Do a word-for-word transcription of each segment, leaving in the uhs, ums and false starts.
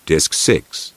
Disc six.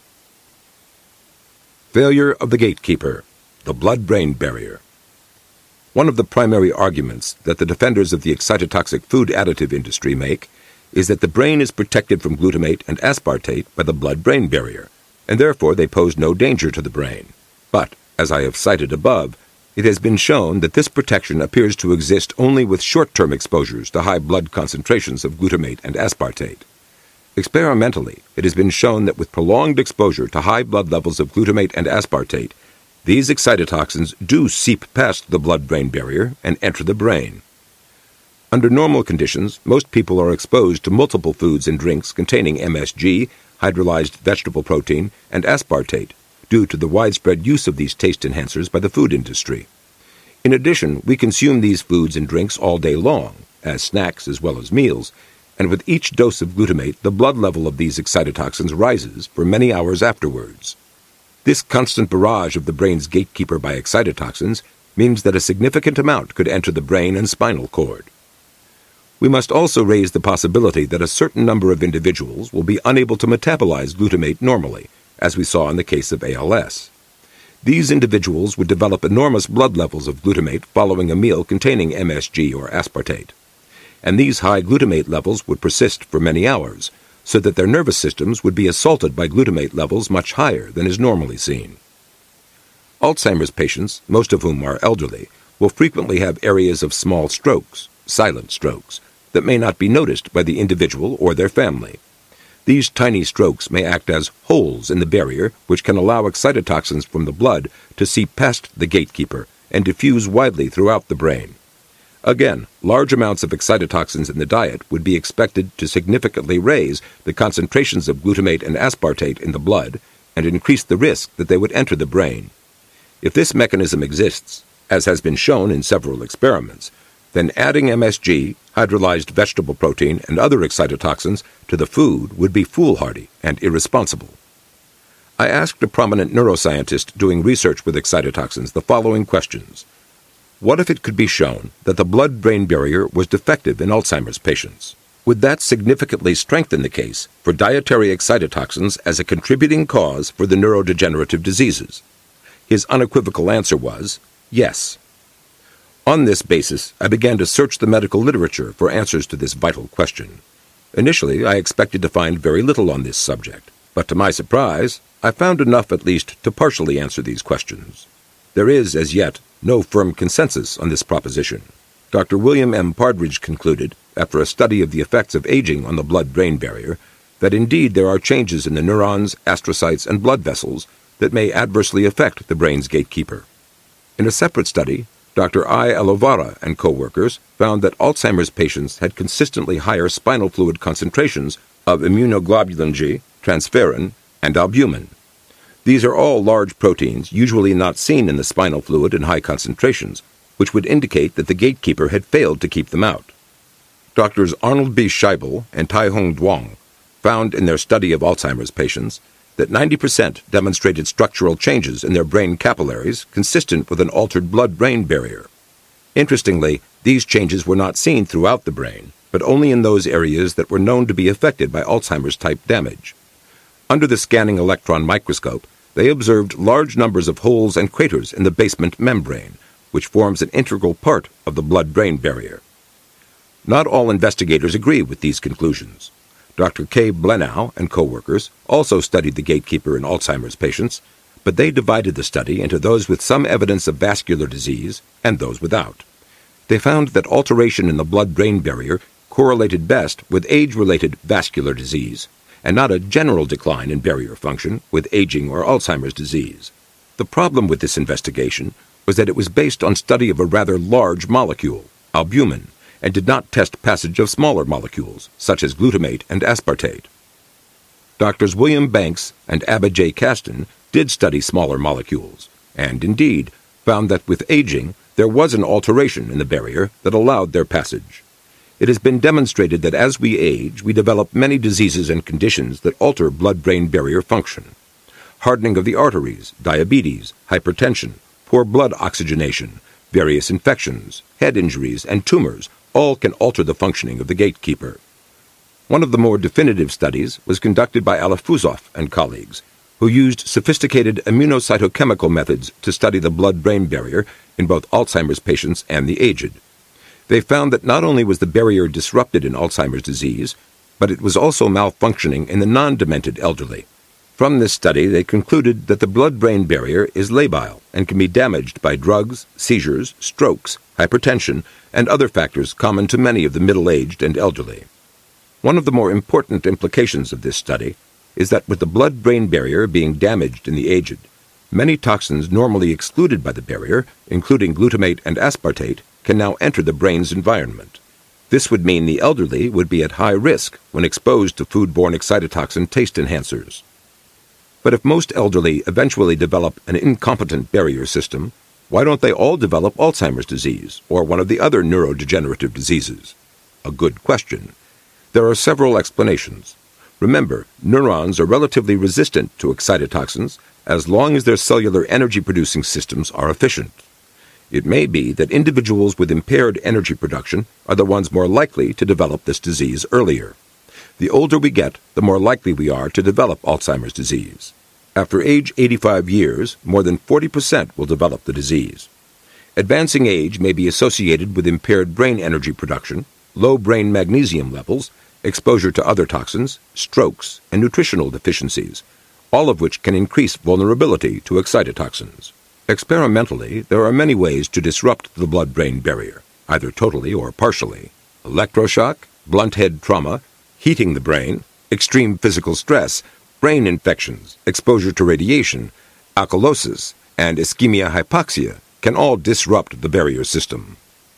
Failure of the gatekeeper, the blood-brain barrier. One of the primary arguments that the defenders of the excitotoxic food additive industry make is that the brain is protected from glutamate and aspartate by the blood-brain barrier, and therefore they pose no danger to the brain. But, as I have cited above, it has been shown that this protection appears to exist only with short-term exposures to high blood concentrations of glutamate and aspartate. Experimentally, it has been shown that with prolonged exposure to high blood levels of glutamate and aspartate, these excitotoxins do seep past the blood-brain barrier and enter the brain. Under normal conditions, most people are exposed to multiple foods and drinks containing M S G, hydrolyzed vegetable protein, and aspartate, due to the widespread use of these taste enhancers by the food industry. In addition, we consume these foods and drinks all day long, as snacks as well as meals, and with each dose of glutamate, the blood level of these excitotoxins rises for many hours afterwards. This constant barrage of the brain's gatekeeper by excitotoxins means that a significant amount could enter the brain and spinal cord. We must also raise the possibility that a certain number of individuals will be unable to metabolize glutamate normally, as we saw in the case of A L S. These individuals would develop enormous blood levels of glutamate following a meal containing M S G or aspartate, and these high glutamate levels would persist for many hours, so that their nervous systems would be assaulted by glutamate levels much higher than is normally seen. Alzheimer's patients, most of whom are elderly, will frequently have areas of small strokes, silent strokes, that may not be noticed by the individual or their family. These tiny strokes may act as holes in the barrier which can allow excitotoxins from the blood to seep past the gatekeeper and diffuse widely throughout the brain. Again, large amounts of excitotoxins in the diet would be expected to significantly raise the concentrations of glutamate and aspartate in the blood and increase the risk that they would enter the brain. If this mechanism exists, as has been shown in several experiments, then adding M S G, hydrolyzed vegetable protein, and other excitotoxins to the food would be foolhardy and irresponsible. I asked a prominent neuroscientist doing research with excitotoxins the following questions. What if it could be shown that the blood-brain barrier was defective in Alzheimer's patients? Would that significantly strengthen the case for dietary excitotoxins as a contributing cause for the neurodegenerative diseases? His unequivocal answer was, yes. On this basis, I began to search the medical literature for answers to this vital question. Initially, I expected to find very little on this subject, but to my surprise, I found enough at least to partially answer these questions. There is, as yet, no firm consensus on this proposition. Doctor William M. Partridge concluded, after a study of the effects of aging on the blood-brain barrier, that indeed there are changes in the neurons, astrocytes, and blood vessels that may adversely affect the brain's gatekeeper. In a separate study, Doctor I. Elovara and co-workers found that Alzheimer's patients had consistently higher spinal fluid concentrations of immunoglobulin G, transferrin, and albumin. These are all large proteins usually not seen in the spinal fluid in high concentrations, which would indicate that the gatekeeper had failed to keep them out. Doctors Arnold B. Scheibel and Tai-Hung Duong found in their study of Alzheimer's patients that ninety percent demonstrated structural changes in their brain capillaries consistent with an altered blood-brain barrier. Interestingly, these changes were not seen throughout the brain, but only in those areas that were known to be affected by Alzheimer's-type damage. Under the scanning electron microscope, they observed large numbers of holes and craters in the basement membrane, which forms an integral part of the blood-brain barrier. Not all investigators agree with these conclusions. Doctor K. Blenau and co-workers also studied the gatekeeper in Alzheimer's patients, but they divided the study into those with some evidence of vascular disease and those without. They found that alteration in the blood-brain barrier correlated best with age-related vascular disease, and not a general decline in barrier function with aging or Alzheimer's disease. The problem with this investigation was that it was based on study of a rather large molecule, albumin, and did not test passage of smaller molecules, such as glutamate and aspartate. Doctors William Banks and Abba J. Kasten did study smaller molecules, and indeed found that with aging there was an alteration in the barrier that allowed their passage. It has been demonstrated that as we age, we develop many diseases and conditions that alter blood-brain barrier function. Hardening of the arteries, diabetes, hypertension, poor blood oxygenation, various infections, head injuries, and tumors all can alter the functioning of the gatekeeper. One of the more definitive studies was conducted by Alafuzov and colleagues, who used sophisticated immunocytochemical methods to study the blood-brain barrier in both Alzheimer's patients and the aged. They found that not only was the barrier disrupted in Alzheimer's disease, but it was also malfunctioning in the non-demented elderly. From this study, they concluded that the blood-brain barrier is labile and can be damaged by drugs, seizures, strokes, hypertension, and other factors common to many of the middle-aged and elderly. One of the more important implications of this study is that with the blood-brain barrier being damaged in the aged, many toxins normally excluded by the barrier, including glutamate and aspartate, can now enter the brain's environment. This would mean the elderly would be at high risk when exposed to foodborne excitotoxin taste enhancers. But if most elderly eventually develop an incompetent barrier system, why don't they all develop Alzheimer's disease or one of the other neurodegenerative diseases? A good question. There are several explanations. Remember, neurons are relatively resistant to excitotoxins as long as their cellular energy-producing systems are efficient. It may be that individuals with impaired energy production are the ones more likely to develop this disease earlier. The older we get, the more likely we are to develop Alzheimer's disease. After age eighty-five years, more than forty percent will develop the disease. Advancing age may be associated with impaired brain energy production, low brain magnesium levels, exposure to other toxins, strokes, and nutritional deficiencies, all of which can increase vulnerability to excitotoxins. Experimentally, there are many ways to disrupt the blood-brain barrier, either totally or partially. Electroshock, blunt head trauma, heating the brain, extreme physical stress, brain infections, exposure to radiation, alkalosis, and ischemia-hypoxia can all disrupt the barrier system.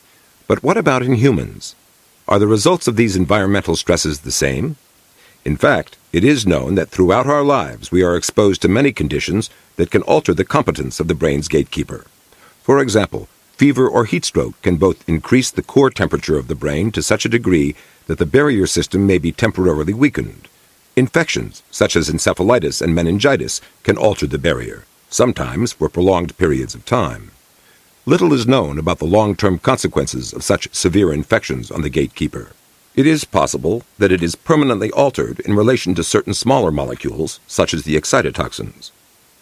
But what about in humans? Are the results of these environmental stresses the same? In fact, it is known that throughout our lives we are exposed to many conditions that can alter the competence of the brain's gatekeeper. For example, fever or heat stroke can both increase the core temperature of the brain to such a degree that the barrier system may be temporarily weakened. Infections, such as encephalitis and meningitis, can alter the barrier, sometimes for prolonged periods of time. Little is known about the long-term consequences of such severe infections on the gatekeeper. It is possible that it is permanently altered in relation to certain smaller molecules, such as the excitotoxins.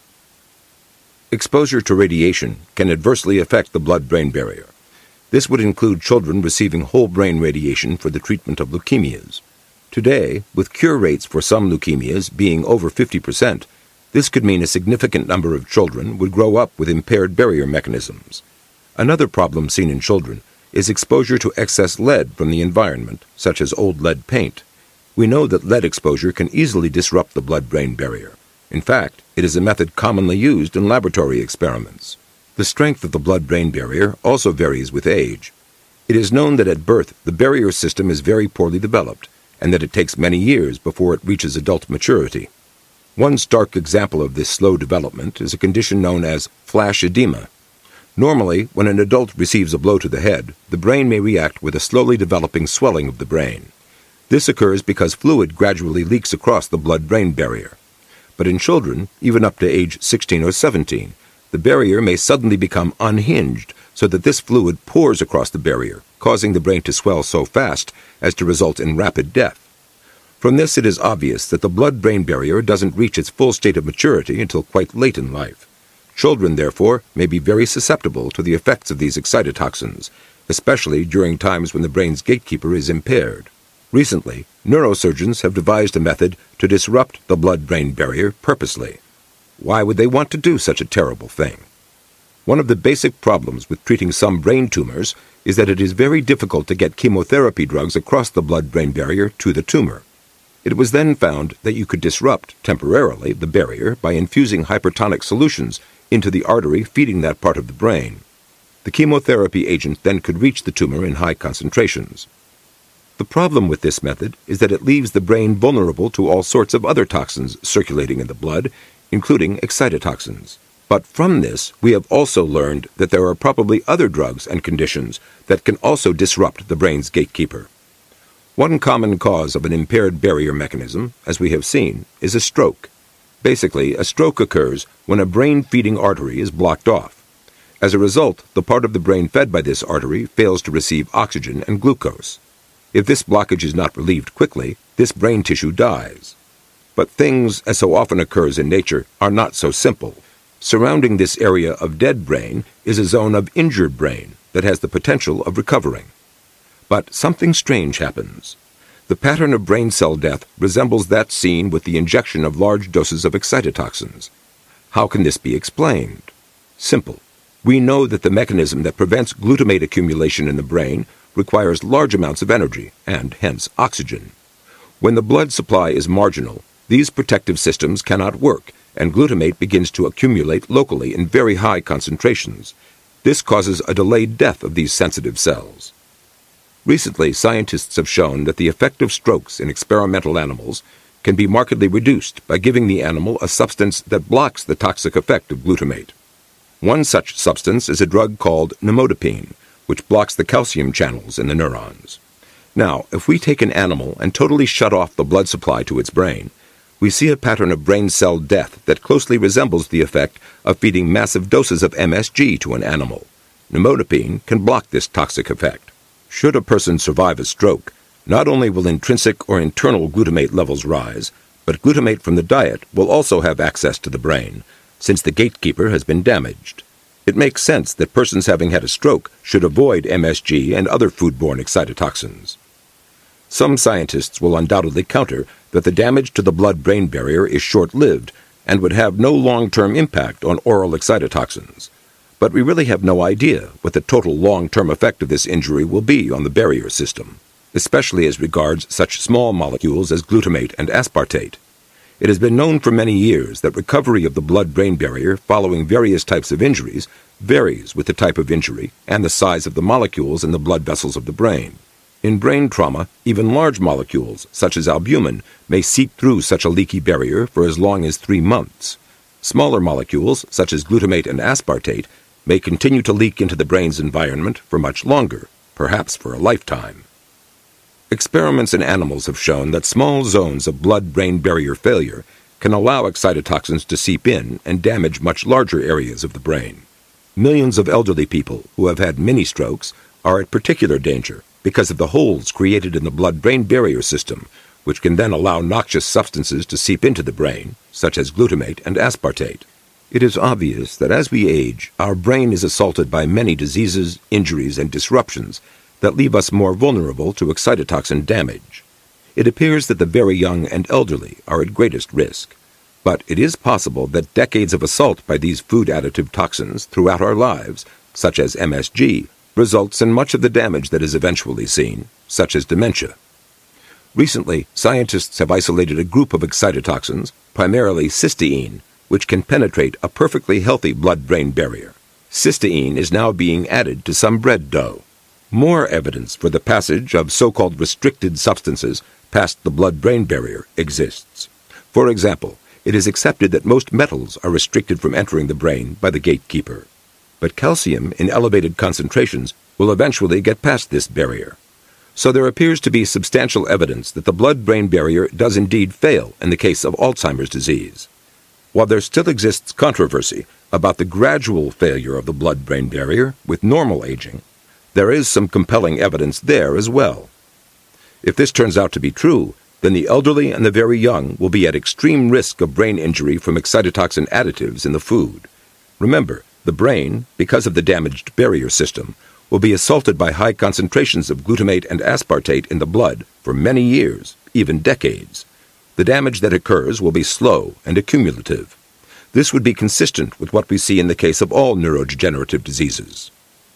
Exposure to radiation can adversely affect the blood-brain barrier. This would include children receiving whole-brain radiation for the treatment of leukemias. Today, with cure rates for some leukemias being over fifty percent, this could mean a significant number of children would grow up with impaired barrier mechanisms. Another problem seen in children is exposure to excess lead from the environment, such as old lead paint. We know that lead exposure can easily disrupt the blood-brain barrier. In fact, it is a method commonly used in laboratory experiments. The strength of the blood-brain barrier also varies with age. It is known that at birth the barrier system is very poorly developed, and that it takes many years before it reaches adult maturity. One stark example of this slow development is a condition known as flash edema. Normally, when an adult receives a blow to the head, the brain may react with a slowly developing swelling of the brain. This occurs because fluid gradually leaks across the blood-brain barrier. But in children, even up to age sixteen or seventeen, the barrier may suddenly become unhinged so that this fluid pours across the barrier, causing the brain to swell so fast as to result in rapid death. From this, it is obvious that the blood-brain barrier doesn't reach its full state of maturity until quite late in life. Children, therefore, may be very susceptible to the effects of these excitotoxins, especially during times when the brain's gatekeeper is impaired. Recently, neurosurgeons have devised a method to disrupt the blood-brain barrier purposely. Why would they want to do such a terrible thing? One of the basic problems with treating some brain tumors is that it is very difficult to get chemotherapy drugs across the blood-brain barrier to the tumor. It was then found that you could disrupt, temporarily, the barrier by infusing hypertonic solutions into the artery feeding that part of the brain. The chemotherapy agent then could reach the tumor in high concentrations. The problem with this method is that it leaves the brain vulnerable to all sorts of other toxins circulating in the blood, including excitotoxins. But from this, we have also learned that there are probably other drugs and conditions that can also disrupt the brain's gatekeeper. One common cause of an impaired barrier mechanism, as we have seen, is a stroke. Basically, a stroke occurs when a brain-feeding artery is blocked off. As a result, the part of the brain fed by this artery fails to receive oxygen and glucose. If this blockage is not relieved quickly, this brain tissue dies. But things, as so often occurs in nature, are not so simple. Surrounding this area of dead brain is a zone of injured brain that has the potential of recovering. But something strange happens. The pattern of brain cell death resembles that seen with the injection of large doses of excitotoxins. How can this be explained? Simple. We know that the mechanism that prevents glutamate accumulation in the brain requires large amounts of energy, and hence oxygen. When the blood supply is marginal, these protective systems cannot work, and glutamate begins to accumulate locally in very high concentrations. This causes a delayed death of these sensitive cells. Recently, scientists have shown that the effect of strokes in experimental animals can be markedly reduced by giving the animal a substance that blocks the toxic effect of glutamate. One such substance is a drug called nimodipine, which blocks the calcium channels in the neurons. Now, if we take an animal and totally shut off the blood supply to its brain, we see a pattern of brain cell death that closely resembles the effect of feeding massive doses of M S G to an animal. Nimodipine can block this toxic effect. Should a person survive a stroke, not only will intrinsic or internal glutamate levels rise, but glutamate from the diet will also have access to the brain, since the gatekeeper has been damaged. It makes sense that persons having had a stroke should avoid M S G and other foodborne excitotoxins. Some scientists will undoubtedly counter that the damage to the blood-brain barrier is short-lived and would have no long-term impact on oral excitotoxins. But we really have no idea what the total long-term effect of this injury will be on the barrier system, especially as regards such small molecules as glutamate and aspartate. It has been known for many years that recovery of the blood-brain barrier following various types of injuries varies with the type of injury and the size of the molecules in the blood vessels of the brain. In brain trauma, even large molecules, such as albumin, may seep through such a leaky barrier for as long as three months. Smaller molecules, such as glutamate and aspartate, may continue to leak into the brain's environment for much longer, perhaps for a lifetime. Experiments in animals have shown that small zones of blood-brain barrier failure can allow excitotoxins to seep in and damage much larger areas of the brain. Millions of elderly people who have had mini-strokes are at particular danger because of the holes created in the blood-brain barrier system, which can then allow noxious substances to seep into the brain, such as glutamate and aspartate. It is obvious that as we age, our brain is assaulted by many diseases, injuries, and disruptions that leave us more vulnerable to excitotoxin damage. It appears that the very young and elderly are at greatest risk. But it is possible that decades of assault by these food additive toxins throughout our lives, such as M S G, results in much of the damage that is eventually seen, such as dementia. Recently, scientists have isolated a group of excitotoxins, primarily cysteine, which can penetrate a perfectly healthy blood-brain barrier. Cysteine is now being added to some bread dough. More evidence for the passage of so-called restricted substances past the blood-brain barrier exists. For example, it is accepted that most metals are restricted from entering the brain by the gatekeeper. But calcium in elevated concentrations will eventually get past this barrier. So there appears to be substantial evidence that the blood-brain barrier does indeed fail in the case of Alzheimer's disease. While there still exists controversy about the gradual failure of the blood-brain barrier with normal aging, there is some compelling evidence there as well. If this turns out to be true, then the elderly and the very young will be at extreme risk of brain injury from excitotoxin additives in the food. Remember, the brain, because of the damaged barrier system, will be assaulted by high concentrations of glutamate and aspartate in the blood for many years, even decades. The damage that occurs will be slow and accumulative. This would be consistent with what we see in the case of all neurodegenerative diseases.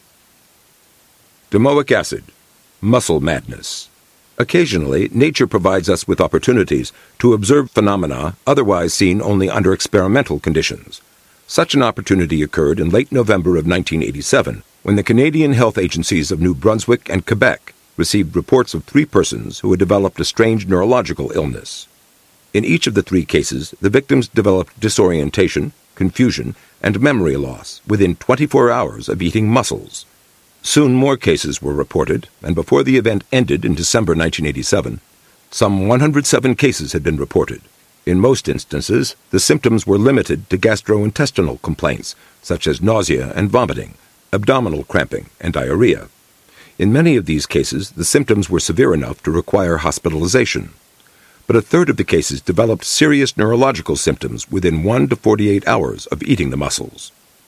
Domoic acid, muscle madness. Occasionally, nature provides us with opportunities to observe phenomena otherwise seen only under experimental conditions. Such an opportunity occurred in late November of nineteen eighty-seven, when the Canadian health agencies of New Brunswick and Quebec received reports of three persons who had developed a strange neurological illness. In each of the three cases, the victims developed disorientation, confusion, and memory loss within twenty-four hours of eating mussels. Soon more cases were reported, and before the event ended in December nineteen eighty-seven, some one hundred seven cases had been reported. In most instances, the symptoms were limited to gastrointestinal complaints, such as nausea and vomiting, abdominal cramping, and diarrhea. In many of these cases, the symptoms were severe enough to require hospitalization. But a third of the cases developed serious neurological symptoms within one to forty-eight hours of eating the mussels.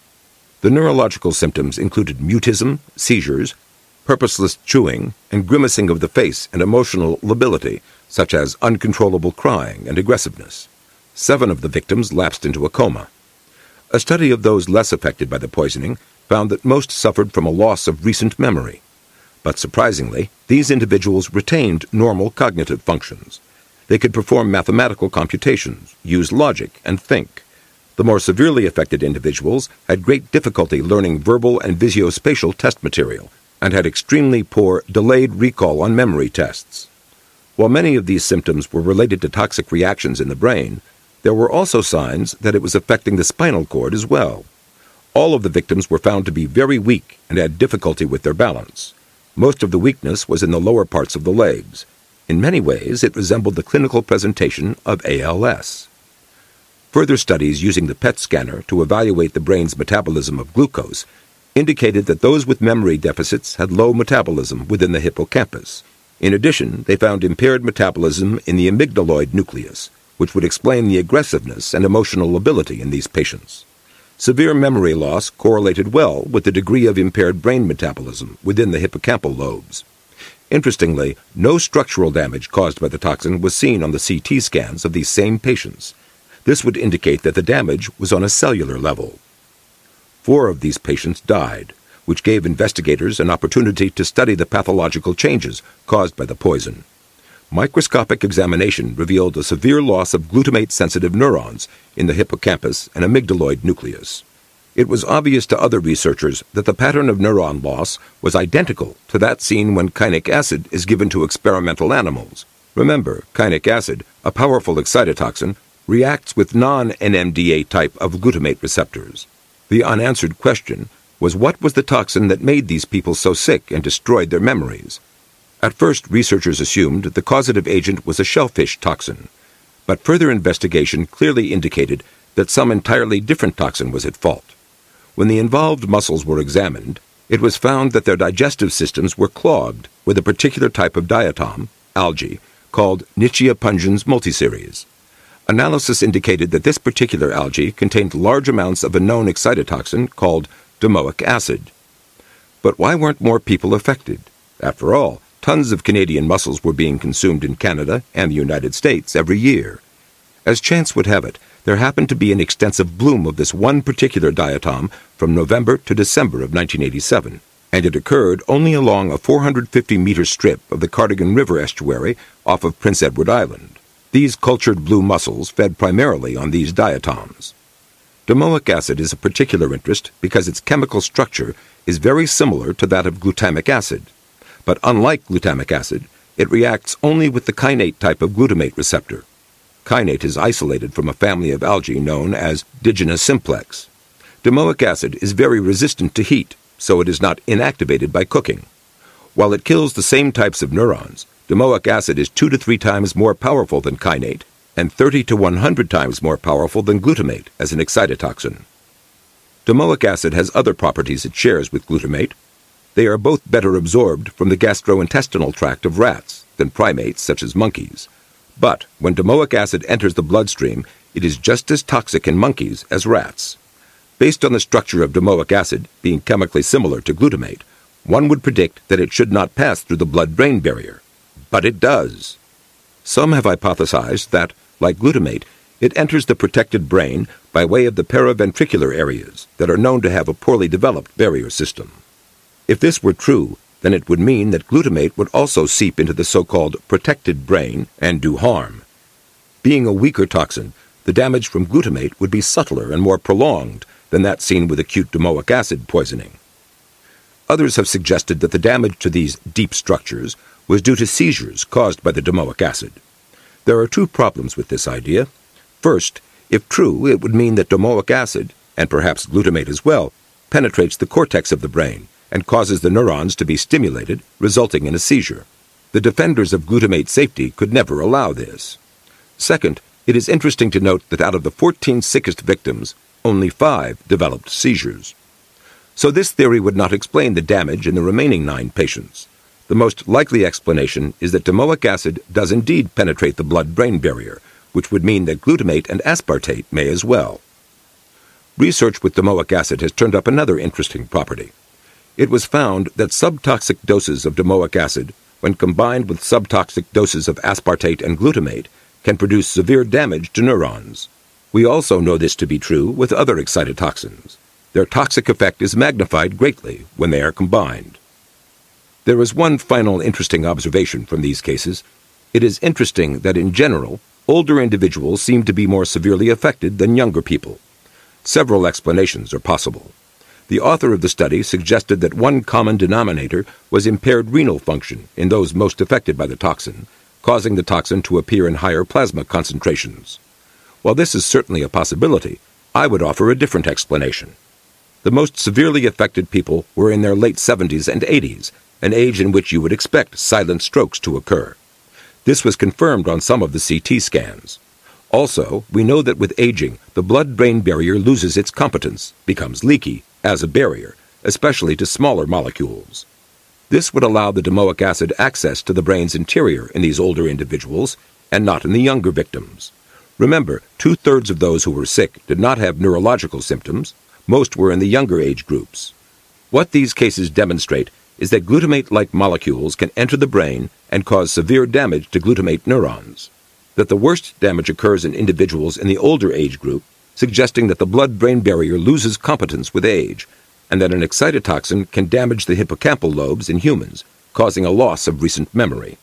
The neurological symptoms included mutism, seizures, purposeless chewing, and grimacing of the face and emotional lability, such as uncontrollable crying and aggressiveness. Seven of the victims lapsed into a coma. A study of those less affected by the poisoning found that most suffered from a loss of recent memory. But surprisingly, these individuals retained normal cognitive functions. They could perform mathematical computations, use logic, and think. The more severely affected individuals had great difficulty learning verbal and visuospatial test material and had extremely poor delayed recall on memory tests. While many of these symptoms were related to toxic reactions in the brain, there were also signs that it was affecting the spinal cord as well. All of the victims were found to be very weak and had difficulty with their balance. Most of the weakness was in the lower parts of the legs. In many ways, it resembled the clinical presentation of A L S. Further studies using the P E T scanner to evaluate the brain's metabolism of glucose indicated that those with memory deficits had low metabolism within the hippocampus. In addition, they found impaired metabolism in the amygdaloid nucleus, which would explain the aggressiveness and emotional ability in these patients. Severe memory loss correlated well with the degree of impaired brain metabolism within the hippocampal lobes. Interestingly, no structural damage caused by the toxin was seen on the C T scans of these same patients. This would indicate that the damage was on a cellular level. Four of these patients died, which gave investigators an opportunity to study the pathological changes caused by the poison. Microscopic examination revealed a severe loss of glutamate-sensitive neurons in the hippocampus and amygdaloid nucleus. It was obvious to other researchers that the pattern of neuron loss was identical to that seen when kainic acid is given to experimental animals. Remember, kainic acid, a powerful excitotoxin, reacts with non-N M D A type of glutamate receptors. The unanswered question was what was the toxin that made these people so sick and destroyed their memories? At first, researchers assumed the causative agent was a shellfish toxin, but further investigation clearly indicated that some entirely different toxin was at fault. When the involved mussels were examined, it was found that their digestive systems were clogged with a particular type of diatom, algae, called Nitzschia pungens multiseries. Analysis indicated that this particular algae contained large amounts of a known excitotoxin called domoic acid. But why weren't more people affected? After all, tons of Canadian mussels were being consumed in Canada and the United States every year. As chance would have it, there happened to be an extensive bloom of this one particular diatom from November to December of nineteen eighty-seven, and it occurred only along a four hundred fifty meter strip of the Cardigan River estuary off of Prince Edward Island. These cultured blue mussels fed primarily on these diatoms. Domoic acid is of particular interest because its chemical structure is very similar to that of glutamic acid. But unlike glutamic acid, it reacts only with the kainate type of glutamate receptor. Kainate is isolated from a family of algae known as Digyna simplex. Domoic acid is very resistant to heat, so it is not inactivated by cooking. While it kills the same types of neurons, domoic acid is two to three times more powerful than kainate and thirty to one hundred times more powerful than glutamate as an excitotoxin. Domoic acid has other properties it shares with glutamate. They are both better absorbed from the gastrointestinal tract of rats than primates such as monkeys. But when domoic acid enters the bloodstream, it is just as toxic in monkeys as rats. Based on the structure of domoic acid being chemically similar to glutamate, one would predict that it should not pass through the blood-brain barrier. But it does. Some have hypothesized that, like glutamate, it enters the protected brain by way of the paraventricular areas that are known to have a poorly developed barrier system. If this were true, then it would mean that glutamate would also seep into the so-called protected brain and do harm. Being a weaker toxin, the damage from glutamate would be subtler and more prolonged than that seen with acute domoic acid poisoning. Others have suggested that the damage to these deep structures was due to seizures caused by the domoic acid. There are two problems with this idea. First, if true, it would mean that domoic acid, and perhaps glutamate as well, penetrates the cortex of the brain and causes the neurons to be stimulated, resulting in a seizure. The defenders of glutamate safety could never allow this. Second, it is interesting to note that out of the fourteen sickest victims, only five developed seizures. So this theory would not explain the damage in the remaining nine patients. The most likely explanation is that domoic acid does indeed penetrate the blood-brain barrier, which would mean that glutamate and aspartate may as well. Research with domoic acid has turned up another interesting property. It was found that subtoxic doses of domoic acid, when combined with subtoxic doses of aspartate and glutamate, can produce severe damage to neurons. We also know this to be true with other excitotoxins. Their toxic effect is magnified greatly when they are combined. There is one final interesting observation from these cases. It is interesting that in general, older individuals seem to be more severely affected than younger people. Several explanations are possible. The author of the study suggested that one common denominator was impaired renal function in those most affected by the toxin, causing the toxin to appear in higher plasma concentrations. While this is certainly a possibility, I would offer a different explanation. The most severely affected people were in their late seventies and eighties, an age in which you would expect silent strokes to occur. This was confirmed on some of the C T scans. Also, we know that with aging, the blood-brain barrier loses its competence, becomes leaky, as a barrier, especially to smaller molecules. This would allow the domoic acid access to the brain's interior in these older individuals, and not in the younger victims. Remember, two-thirds of those who were sick did not have neurological symptoms. Most were in the younger age groups. What these cases demonstrate is that glutamate-like molecules can enter the brain and cause severe damage to glutamate neurons. That the worst damage occurs in individuals in the older age group, suggesting that the blood-brain barrier loses competence with age, and that an excitotoxin can damage the hippocampal lobes in humans, causing a loss of recent memory.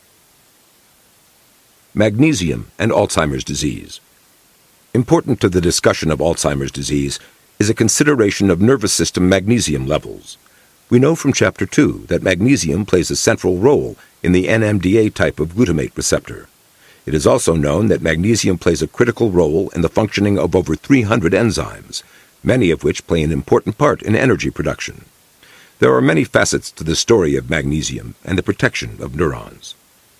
Magnesium and Alzheimer's disease. Important to the discussion of Alzheimer's disease is a consideration of nervous system magnesium levels. We know from Chapter two that magnesium plays a central role in the N M D A type of glutamate receptor. It is also known that magnesium plays a critical role in the functioning of over three hundred enzymes, many of which play an important part in energy production. There are many facets to the story of magnesium and the protection of neurons.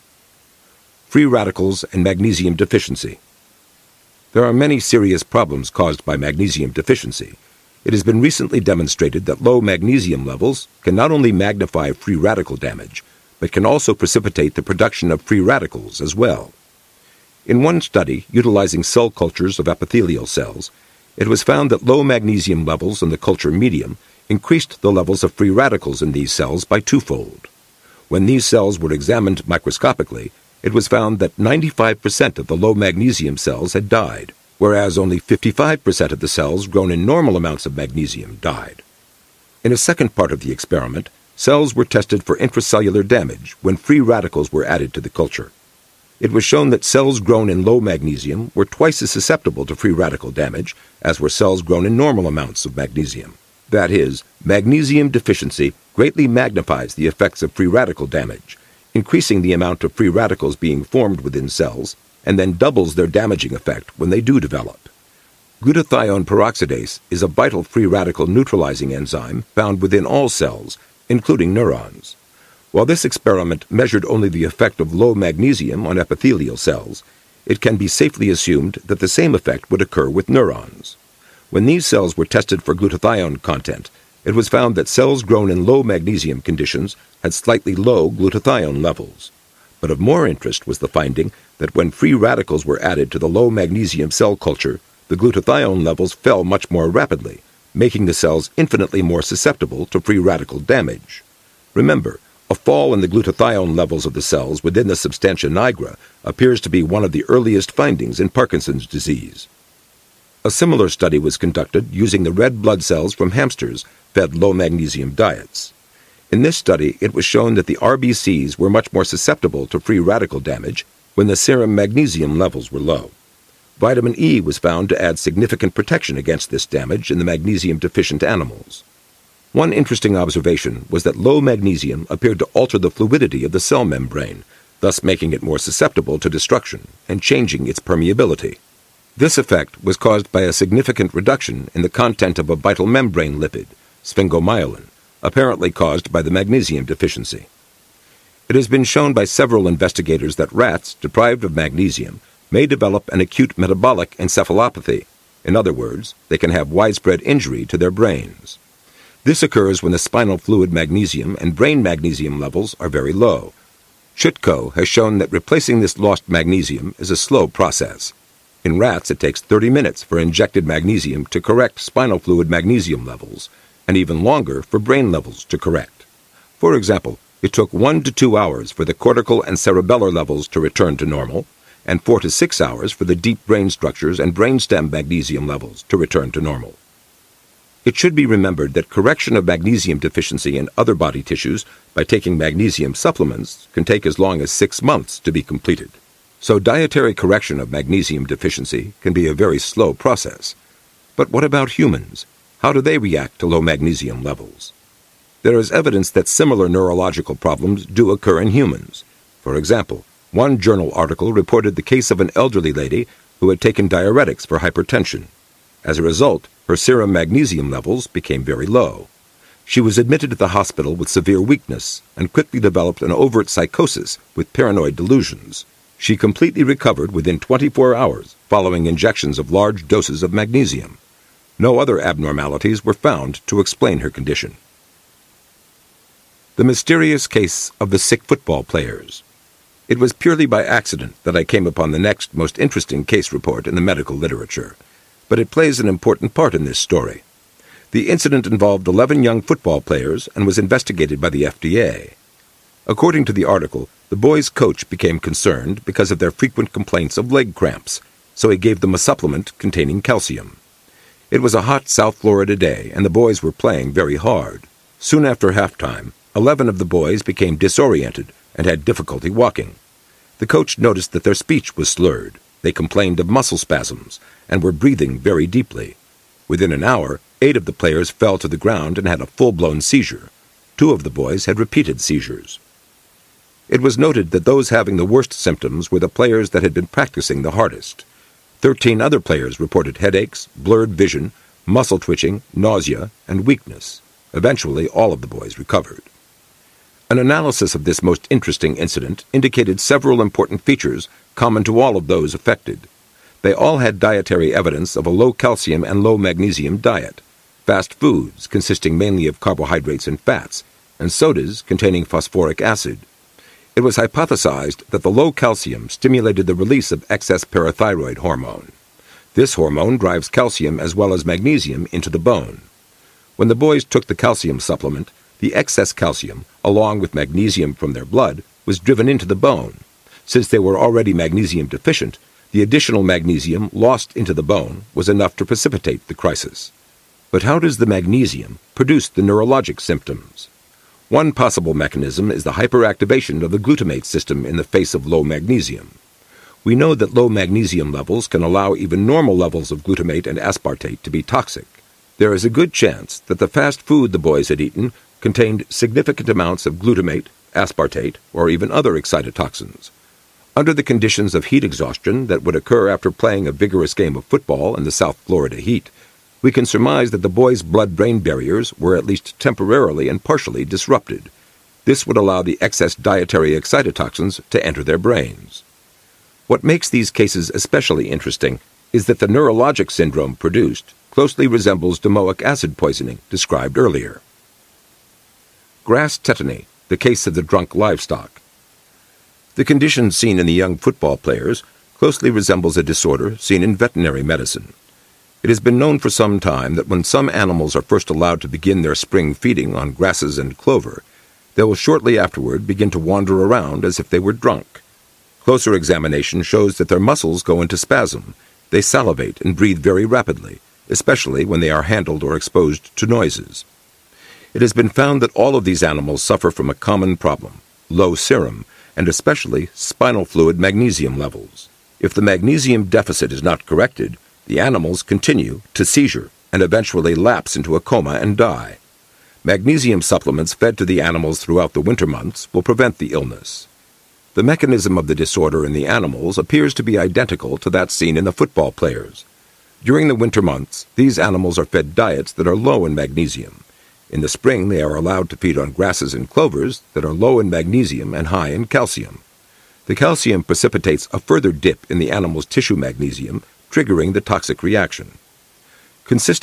Free radicals and magnesium deficiency. There are many serious problems caused by magnesium deficiency. It has been recently demonstrated that low magnesium levels can not only magnify free radical damage, but can also precipitate the production of free radicals as well. In one study utilizing cell cultures of epithelial cells, it was found that low magnesium levels in the culture medium increased the levels of free radicals in these cells by twofold. When these cells were examined microscopically, it was found that ninety-five percent of the low magnesium cells had died, whereas only fifty-five percent of the cells grown in normal amounts of magnesium died. In a second part of the experiment, cells were tested for intracellular damage when free radicals were added to the culture. It was shown that cells grown in low magnesium were twice as susceptible to free radical damage as were cells grown in normal amounts of magnesium. That is, magnesium deficiency greatly magnifies the effects of free radical damage, increasing the amount of free radicals being formed within cells, and then doubles their damaging effect when they do develop. Glutathione peroxidase is a vital free radical neutralizing enzyme found within all cells, including neurons. While this experiment measured only the effect of low magnesium on epithelial cells, it can be safely assumed that the same effect would occur with neurons. When these cells were tested for glutathione content, it was found that cells grown in low magnesium conditions had slightly low glutathione levels. But of more interest was the finding that when free radicals were added to the low magnesium cell culture, the glutathione levels fell much more rapidly, making the cells infinitely more susceptible to free radical damage. Remember, a fall in the glutathione levels of the cells within the substantia nigra appears to be one of the earliest findings in Parkinson's disease. A similar study was conducted using the red blood cells from hamsters fed low-magnesium diets. In this study, it was shown that the R B Cs were much more susceptible to free radical damage when the serum magnesium levels were low. Vitamin E was found to add significant protection against this damage in the magnesium-deficient animals. One interesting observation was that low magnesium appeared to alter the fluidity of the cell membrane, thus making it more susceptible to destruction and changing its permeability. This effect was caused by a significant reduction in the content of a vital membrane lipid, sphingomyelin, apparently caused by the magnesium deficiency. It has been shown by several investigators that rats deprived of magnesium may develop an acute metabolic encephalopathy. In other words, they can have widespread injury to their brains. This occurs when the spinal fluid magnesium and brain magnesium levels are very low. Schüttko has shown that replacing this lost magnesium is a slow process. In rats, it takes thirty minutes for injected magnesium to correct spinal fluid magnesium levels, and even longer for brain levels to correct. For example, it took one to two hours for the cortical and cerebellar levels to return to normal, and four to six hours for the deep brain structures and brainstem magnesium levels to return to normal. It should be remembered that correction of magnesium deficiency in other body tissues by taking magnesium supplements can take as long as six months to be completed. So dietary correction of magnesium deficiency can be a very slow process. But what about humans? How do they react to low magnesium levels? There is evidence that similar neurological problems do occur in humans. For example, one journal article reported the case of an elderly lady who had taken diuretics for hypertension. As a result, her serum magnesium levels became very low. She was admitted to the hospital with severe weakness and quickly developed an overt psychosis with paranoid delusions. She completely recovered within twenty-four hours following injections of large doses of magnesium. No other abnormalities were found to explain her condition. The mysterious case of the sick football players. It was purely by accident that I came upon the next most interesting case report in the medical literature, but it plays an important part in this story. The incident involved eleven young football players and was investigated by the F D A. According to the article, the boys' coach became concerned because of their frequent complaints of leg cramps, so he gave them a supplement containing calcium. It was a hot South Florida day, and the boys were playing very hard. Soon after halftime, eleven of the boys became disoriented and had difficulty walking. The coach noticed that their speech was slurred. They complained of muscle spasms and were breathing very deeply. Within an hour, eight of the players fell to the ground and had a full-blown seizure. Two of the boys had repeated seizures. It was noted that those having the worst symptoms were the players that had been practicing the hardest. Thirteen other players reported headaches, blurred vision, muscle twitching, nausea, and weakness. Eventually, all of the boys recovered. An analysis of this most interesting incident indicated several important features common to all of those affected. They all had dietary evidence of a low calcium and low magnesium diet, fast foods consisting mainly of carbohydrates and fats, and sodas containing phosphoric acid. It was hypothesized that the low calcium stimulated the release of excess parathyroid hormone. This hormone drives calcium as well as magnesium into the bone. When the boys took the calcium supplement, the excess calcium, along with magnesium from their blood, was driven into the bone. Since they were already magnesium deficient, the additional magnesium lost into the bone was enough to precipitate the crisis. But how does the magnesium produce the neurologic symptoms? One possible mechanism is the hyperactivation of the glutamate system in the face of low magnesium. We know that low magnesium levels can allow even normal levels of glutamate and aspartate to be toxic. There is a good chance that the fast food the boys had eaten contained significant amounts of glutamate, aspartate, or even other excitotoxins. Under the conditions of heat exhaustion that would occur after playing a vigorous game of football in the South Florida heat, we can surmise that the boys' blood-brain barriers were at least temporarily and partially disrupted. This would allow the excess dietary excitotoxins to enter their brains. What makes these cases especially interesting is that the neurologic syndrome produced closely resembles domoic acid poisoning described earlier. Grass tetany, the case of the drunk livestock. The condition seen in the young football players closely resembles a disorder seen in veterinary medicine. It has been known for some time that when some animals are first allowed to begin their spring feeding on grasses and clover, they will shortly afterward begin to wander around as if they were drunk. Closer examination shows that their muscles go into spasm. They salivate and breathe very rapidly, especially when they are handled or exposed to noises. It has been found that all of these animals suffer from a common problem, low serum, and especially spinal fluid magnesium levels. If the magnesium deficit is not corrected, the animals continue to seizure and eventually lapse into a coma and die. Magnesium supplements fed to the animals throughout the winter months will prevent the illness. The mechanism of the disorder in the animals appears to be identical to that seen in the football players. During the winter months, these animals are fed diets that are low in magnesium. In the spring, they are allowed to feed on grasses and clovers that are low in magnesium and high in calcium. The calcium precipitates a further dip in the animal's tissue magnesium, triggering the toxic reaction. Consistently,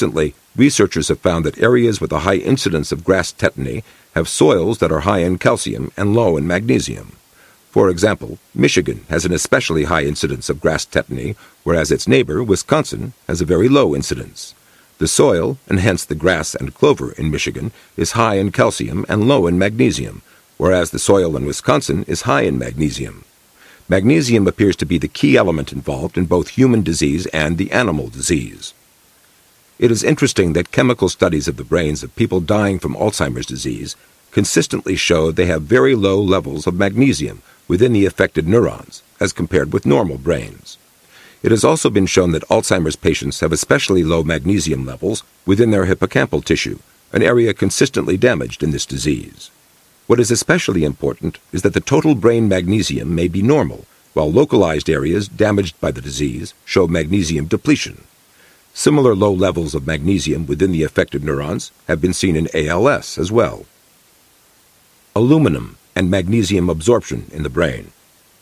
researchers have found that areas with a high incidence of grass tetany have soils that are high in calcium and low in magnesium. For example, Michigan has an especially high incidence of grass tetany, whereas its neighbor, Wisconsin, has a very low incidence. The soil, and hence the grass and clover in Michigan, is high in calcium and low in magnesium, whereas the soil in Wisconsin is high in magnesium. Magnesium appears to be the key element involved in both human disease and the animal disease. It is interesting that chemical studies of the brains of people dying from Alzheimer's disease consistently show they have very low levels of magnesium within the affected neurons as compared with normal brains. It has also been shown that Alzheimer's patients have especially low magnesium levels within their hippocampal tissue, an area consistently damaged in this disease. What is especially important is that the total brain magnesium may be normal, while localized areas damaged by the disease show magnesium depletion. Similar low levels of magnesium within the affected neurons have been seen in A L S as well. Aluminum and magnesium absorption in the brain.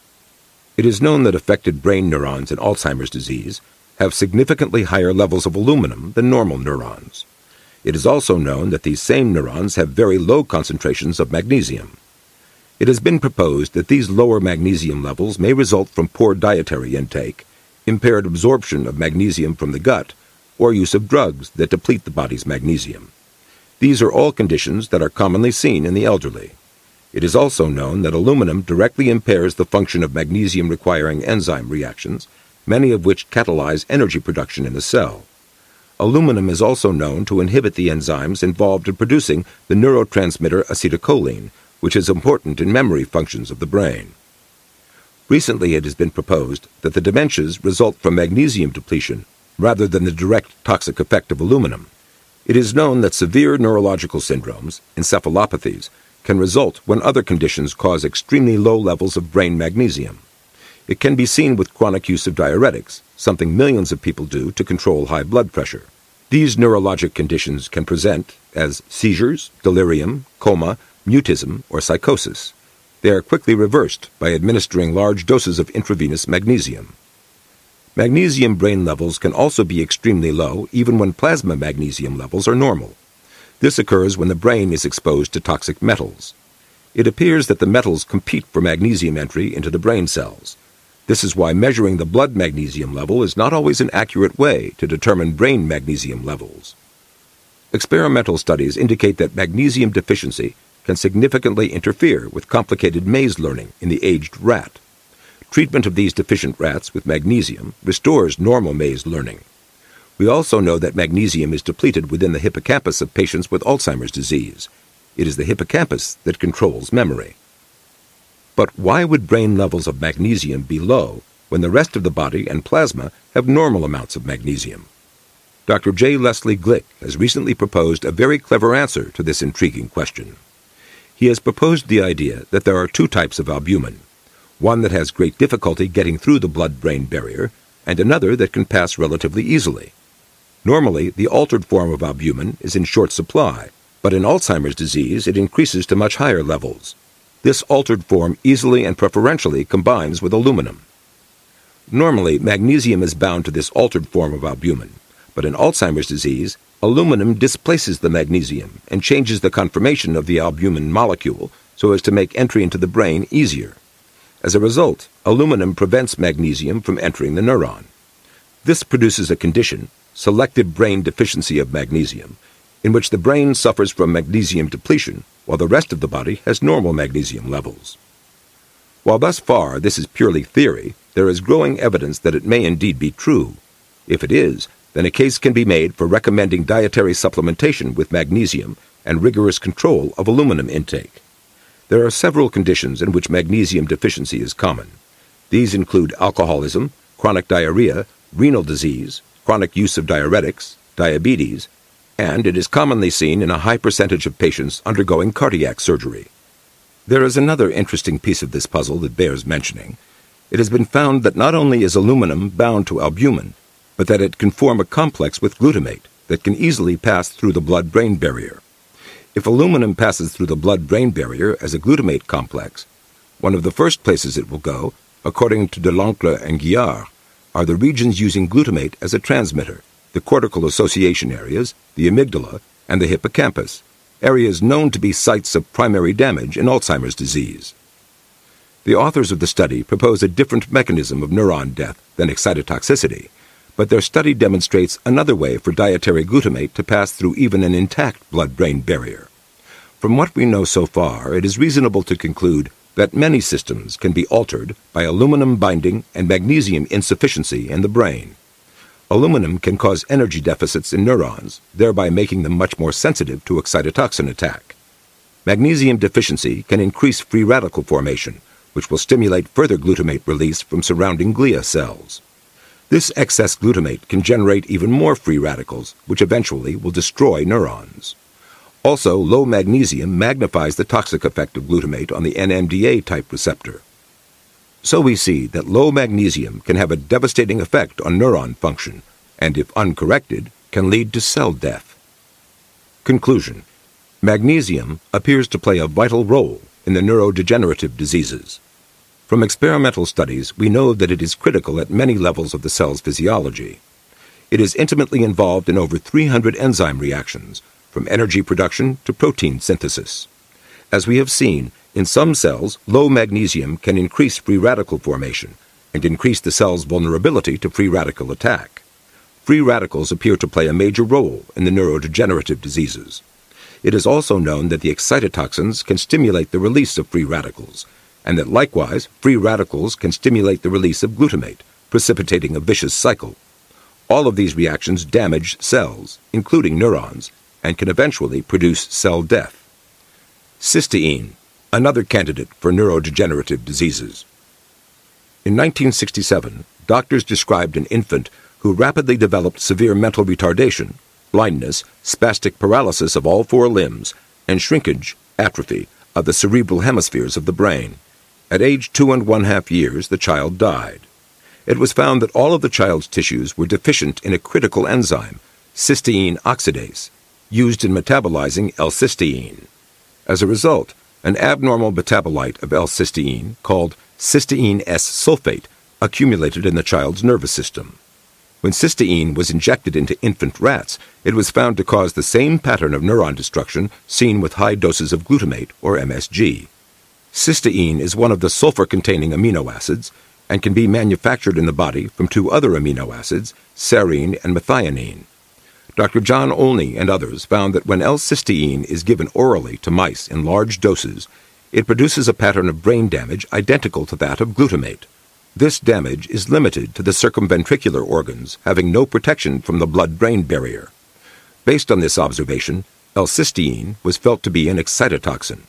It is known that affected brain neurons in Alzheimer's disease have significantly higher levels of aluminum than normal neurons. It is also known that these same neurons have very low concentrations of magnesium. It has been proposed that these lower magnesium levels may result from poor dietary intake, impaired absorption of magnesium from the gut, or use of drugs that deplete the body's magnesium. These are all conditions that are commonly seen in the elderly. It is also known that aluminum directly impairs the function of magnesium-requiring enzyme reactions, many of which catalyze energy production in the cell. Aluminum is also known to inhibit the enzymes involved in producing the neurotransmitter acetylcholine, which is important in memory functions of the brain. Recently it has been proposed that the dementias result from magnesium depletion rather than the direct toxic effect of aluminum. It is known that severe neurological syndromes, encephalopathies, can result when other conditions cause extremely low levels of brain magnesium. It can be seen with chronic use of diuretics, something millions of people do to control high blood pressure. These neurologic conditions can present as seizures, delirium, coma, mutism, or psychosis. They are quickly reversed by administering large doses of intravenous magnesium. Magnesium brain levels can also be extremely low even when plasma magnesium levels are normal. This occurs when the brain is exposed to toxic metals. It appears that the metals compete for magnesium entry into the brain cells. This is why measuring the blood magnesium level is not always an accurate way to determine brain magnesium levels. Experimental studies indicate that magnesium deficiency can significantly interfere with complicated maze learning in the aged rat. Treatment of these deficient rats with magnesium restores normal maze learning. We also know that magnesium is depleted within the hippocampus of patients with Alzheimer's disease. It is the hippocampus that controls memory. But why would brain levels of magnesium be low when the rest of the body and plasma have normal amounts of magnesium? Doctor J. Leslie Glick has recently proposed a very clever answer to this intriguing question. He has proposed the idea that there are two types of albumin, one that has great difficulty getting through the blood-brain barrier, and another that can pass relatively easily. Normally, the altered form of albumin is in short supply, but in Alzheimer's disease it increases to much higher levels. This altered form easily and preferentially combines with aluminum. Normally, magnesium is bound to this altered form of albumin, but in Alzheimer's disease, aluminum displaces the magnesium and changes the conformation of the albumin molecule so as to make entry into the brain easier. As a result, aluminum prevents magnesium from entering the neuron. This produces a condition, selective brain deficiency of magnesium, in which the brain suffers from magnesium depletion while the rest of the body has normal magnesium levels. While thus far this is purely theory, there is growing evidence that it may indeed be true. If it is, then a case can be made for recommending dietary supplementation with magnesium and rigorous control of aluminum intake. There are several conditions in which magnesium deficiency is common. These include alcoholism, chronic diarrhea, renal disease, chronic use of diuretics, diabetes, and it is commonly seen in a high percentage of patients undergoing cardiac surgery. There is another interesting piece of this puzzle that bears mentioning. It has been found that not only is aluminum bound to albumin, but that it can form a complex with glutamate that can easily pass through the blood-brain barrier. If aluminum passes through the blood-brain barrier as a glutamate complex, one of the first places it will go, according to Delangle and Guillard, are the regions using glutamate as a transmitter, the cortical association areas, the amygdala, and the hippocampus, areas known to be sites of primary damage in Alzheimer's disease. The authors of the study propose a different mechanism of neuron death than excitotoxicity, but their study demonstrates another way for dietary glutamate to pass through even an intact blood-brain barrier. From what we know so far, it is reasonable to conclude that many systems can be altered by aluminum binding and magnesium insufficiency in the brain. Aluminum can cause energy deficits in neurons, thereby making them much more sensitive to excitotoxin attack. Magnesium deficiency can increase free radical formation, which will stimulate further glutamate release from surrounding glia cells. This excess glutamate can generate even more free radicals, which eventually will destroy neurons. Also, low magnesium magnifies the toxic effect of glutamate on the N M D A-type receptor. So we see that low magnesium can have a devastating effect on neuron function, and if uncorrected, can lead to cell death. Conclusion: magnesium appears to play a vital role in the neurodegenerative diseases. From experimental studies, we know that it is critical at many levels of the cell's physiology. It is intimately involved in over three hundred enzyme reactions, from energy production to protein synthesis. As we have seen, in some cells, low magnesium can increase free radical formation and increase the cell's vulnerability to free radical attack. Free radicals appear to play a major role in the neurodegenerative diseases. It is also known that the excitotoxins can stimulate the release of free radicals, and that likewise free radicals can stimulate the release of glutamate, precipitating a vicious cycle. All of these reactions damage cells, including neurons, and can eventually produce cell death. Cysteine, another candidate for neurodegenerative diseases. In nineteen sixty-seven, doctors described an infant who rapidly developed severe mental retardation, blindness, spastic paralysis of all four limbs, and shrinkage, atrophy, of the cerebral hemispheres of the brain. At age two and one half years, the child died. It was found that all of the child's tissues were deficient in a critical enzyme, cysteine oxidase, used in metabolizing L-cysteine. As a result, an abnormal metabolite of L-cysteine, called cysteine S-sulfate, accumulated in the child's nervous system. When cysteine was injected into infant rats, it was found to cause the same pattern of neuron destruction seen with high doses of glutamate, or M S G. Cysteine is one of the sulfur-containing amino acids and can be manufactured in the body from two other amino acids, serine and methionine. Doctor John Olney and others found that when L-cysteine is given orally to mice in large doses, it produces a pattern of brain damage identical to that of glutamate. This damage is limited to the circumventricular organs, having no protection from the blood-brain barrier. Based on this observation, L-cysteine was felt to be an excitotoxin.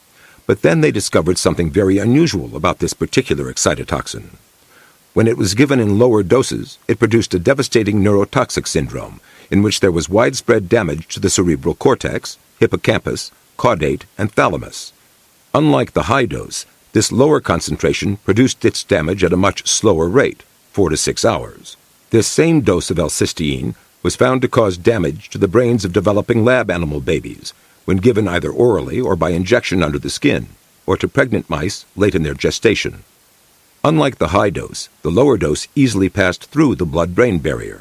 But then they discovered something very unusual about this particular excitotoxin. When it was given in lower doses, it produced a devastating neurotoxic syndrome, in which there was widespread damage to the cerebral cortex, hippocampus, caudate, and thalamus. Unlike the high dose, this lower concentration produced its damage at a much slower rate, four to six hours. This same dose of L-cysteine was found to cause damage to the brains of developing lab animal babies, when given either orally or by injection under the skin, or to pregnant mice late in their gestation. Unlike the high dose, the lower dose easily passed through the blood-brain barrier.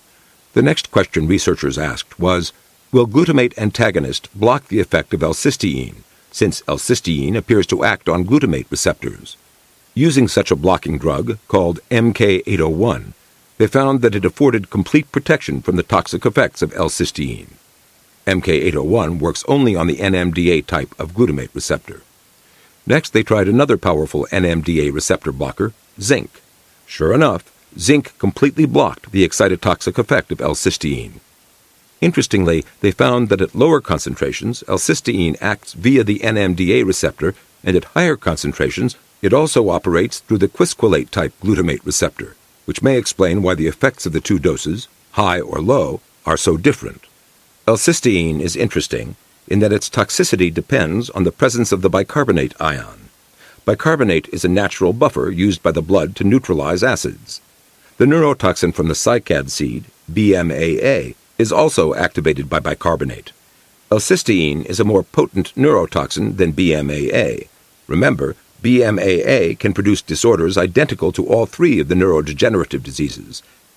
The next question researchers asked was, will glutamate antagonist block the effect of L-cysteine, since L-cysteine appears to act on glutamate receptors? Using such a blocking drug, called M K eight oh one, they found that it afforded complete protection from the toxic effects of L-cysteine. M K eight oh one works only on the N M D A type of glutamate receptor. Next, they tried another powerful N M D A receptor blocker, zinc. Sure enough, zinc completely blocked the excitotoxic effect of L-cysteine. Interestingly, they found that at lower concentrations, L-cysteine acts via the N M D A receptor, and at higher concentrations, it also operates through the quisqualate-type glutamate receptor, which may explain why the effects of the two doses, high or low, are so different. L-cysteine is interesting in that its toxicity depends on the presence of the bicarbonate ion. Bicarbonate is a natural buffer used by the blood to neutralize acids. The neurotoxin from the cycad seed, B M A A, is also activated by bicarbonate. L-cysteine is a more potent neurotoxin than B M A A. Remember, B M A A can produce disorders identical to all three of the neurodegenerative diseases,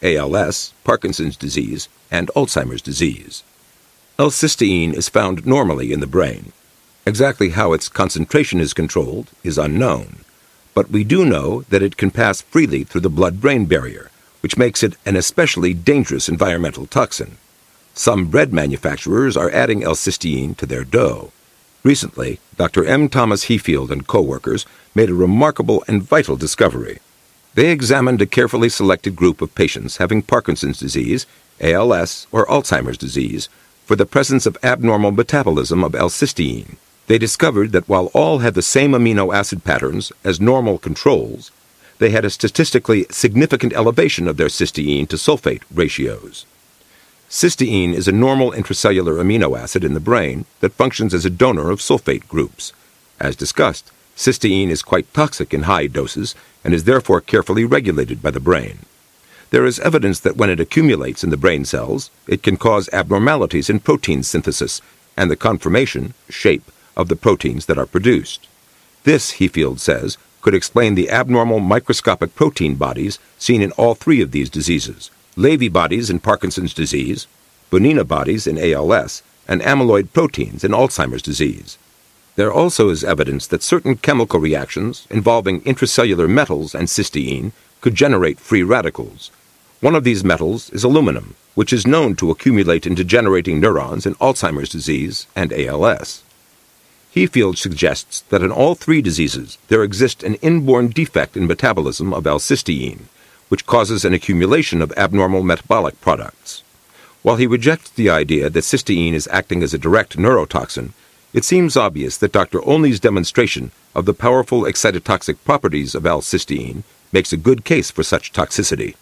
A L S, Parkinson's disease, and Alzheimer's disease. L-cysteine is found normally in the brain. Exactly how its concentration is controlled is unknown, but we do know that it can pass freely through the blood-brain barrier, which makes it an especially dangerous environmental toxin. Some bread manufacturers are adding L-cysteine to their dough. Recently, Doctor M. Thomas Heafield and co-workers made a remarkable and vital discovery. They examined a carefully selected group of patients having Parkinson's disease, A L S, or Alzheimer's disease for the presence of abnormal metabolism of L-cysteine. They discovered that while all had the same amino acid patterns as normal controls, they had a statistically significant elevation of their cysteine to sulfate ratios. Cysteine is a normal intracellular amino acid in the brain that functions as a donor of sulfate groups. As discussed, cysteine is quite toxic in high doses and is therefore carefully regulated by the brain. There is evidence that when it accumulates in the brain cells, it can cause abnormalities in protein synthesis and the conformation, shape, of the proteins that are produced. This, Heafield says, could explain the abnormal microscopic protein bodies seen in all three of these diseases: Levy bodies in Parkinson's disease, Bonina bodies in A L S, and amyloid proteins in Alzheimer's disease. There also is evidence that certain chemical reactions involving intracellular metals and cysteine could generate free radicals. One of these metals is aluminum, which is known to accumulate in degenerating neurons in Alzheimer's disease and A L S. Heafield suggests that in all three diseases there exists an inborn defect in metabolism of L-cysteine, which causes an accumulation of abnormal metabolic products. While he rejects the idea that cysteine is acting as a direct neurotoxin, it seems obvious that Doctor Olney's demonstration of the powerful excitotoxic properties of L-cysteine makes a good case for such toxicity.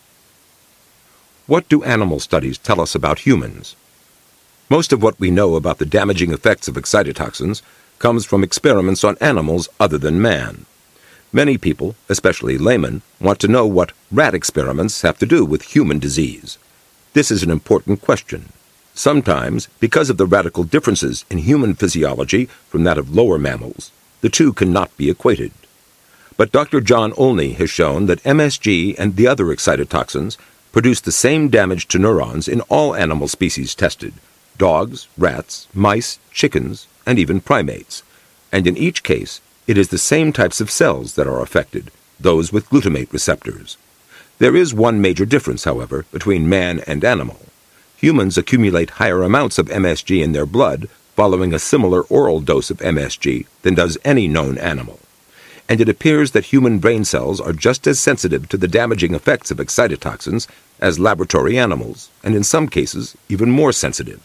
What do animal studies tell us about humans? Most of what we know about the damaging effects of excitotoxins comes from experiments on animals other than man. Many people, especially laymen, want to know what rat experiments have to do with human disease. This is an important question. Sometimes, because of the radical differences in human physiology from that of lower mammals, the two cannot be equated. But Doctor John Olney has shown that M S G and the other excitotoxins produce the same damage to neurons in all animal species tested: dogs, rats, mice, chickens, and even primates. And in each case, it is the same types of cells that are affected, those with glutamate receptors. There is one major difference, however, between man and animal. Humans accumulate higher amounts of M S G in their blood following a similar oral dose of M S G than does any known animal. And it appears that human brain cells are just as sensitive to the damaging effects of excitotoxins as laboratory animals, and in some cases even more sensitive.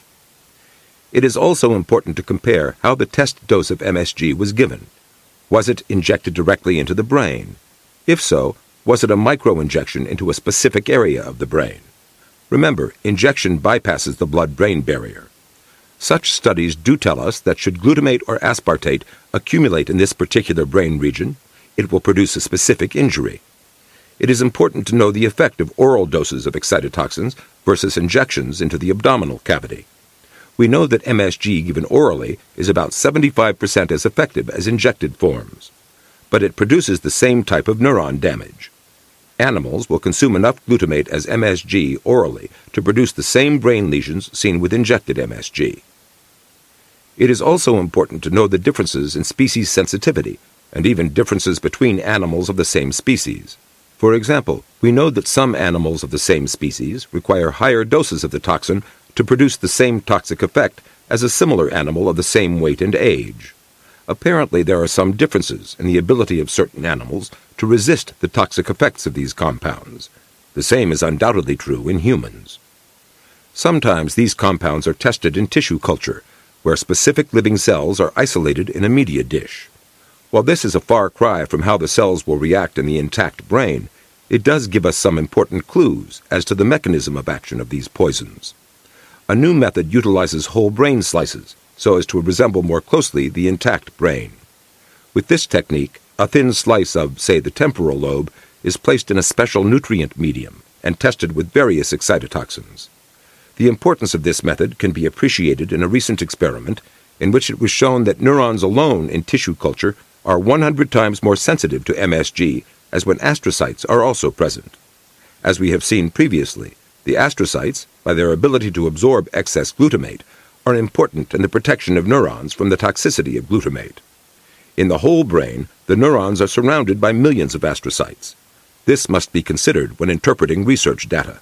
It is also important to compare how the test dose of M S G was given. Was it injected directly into the brain? If so, was it a microinjection into a specific area of the brain? Remember, injection bypasses the blood-brain barrier. Such studies do tell us that should glutamate or aspartate accumulate in this particular brain region, it will produce a specific injury. It is important to know the effect of oral doses of excitotoxins versus injections into the abdominal cavity. We know that M S G given orally is about seventy-five percent as effective as injected forms, but it produces the same type of neuron damage. Animals will consume enough glutamate as M S G orally to produce the same brain lesions seen with injected M S G. It is also important to know the differences in species sensitivity and even differences between animals of the same species. For example, we know that some animals of the same species require higher doses of the toxin to produce the same toxic effect as a similar animal of the same weight and age. Apparently, there are some differences in the ability of certain animals to resist the toxic effects of these compounds. The same is undoubtedly true in humans. Sometimes these compounds are tested in tissue culture, where specific living cells are isolated in a media dish. While this is a far cry from how the cells will react in the intact brain, it does give us some important clues as to the mechanism of action of these poisons. A new method utilizes whole brain slices so as to resemble more closely the intact brain. With this technique, a thin slice of, say, the temporal lobe is placed in a special nutrient medium and tested with various excitotoxins. The importance of this method can be appreciated in a recent experiment in which it was shown that neurons alone in tissue culture are one hundred times more sensitive to M S G as when astrocytes are also present. As we have seen previously, the astrocytes, by their ability to absorb excess glutamate, are important in the protection of neurons from the toxicity of glutamate. In the whole brain, the neurons are surrounded by millions of astrocytes. This must be considered when interpreting research data.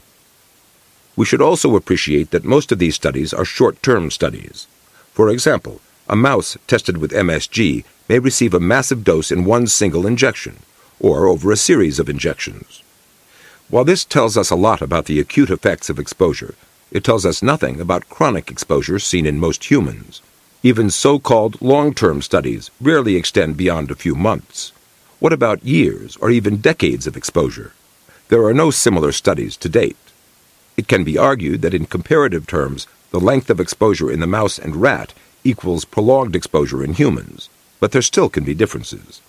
We should also appreciate that most of these studies are short-term studies. For example, a mouse tested with M S G may receive a massive dose in one single injection, or over a series of injections. While this tells us a lot about the acute effects of exposure, it tells us nothing about chronic exposure seen in most humans. Even so-called long-term studies rarely extend beyond a few months. What about years or even decades of exposure? There are no similar studies to date. It can be argued that in comparative terms, the length of exposure in the mouse and rat equals prolonged exposure in humans, but there still can be differences.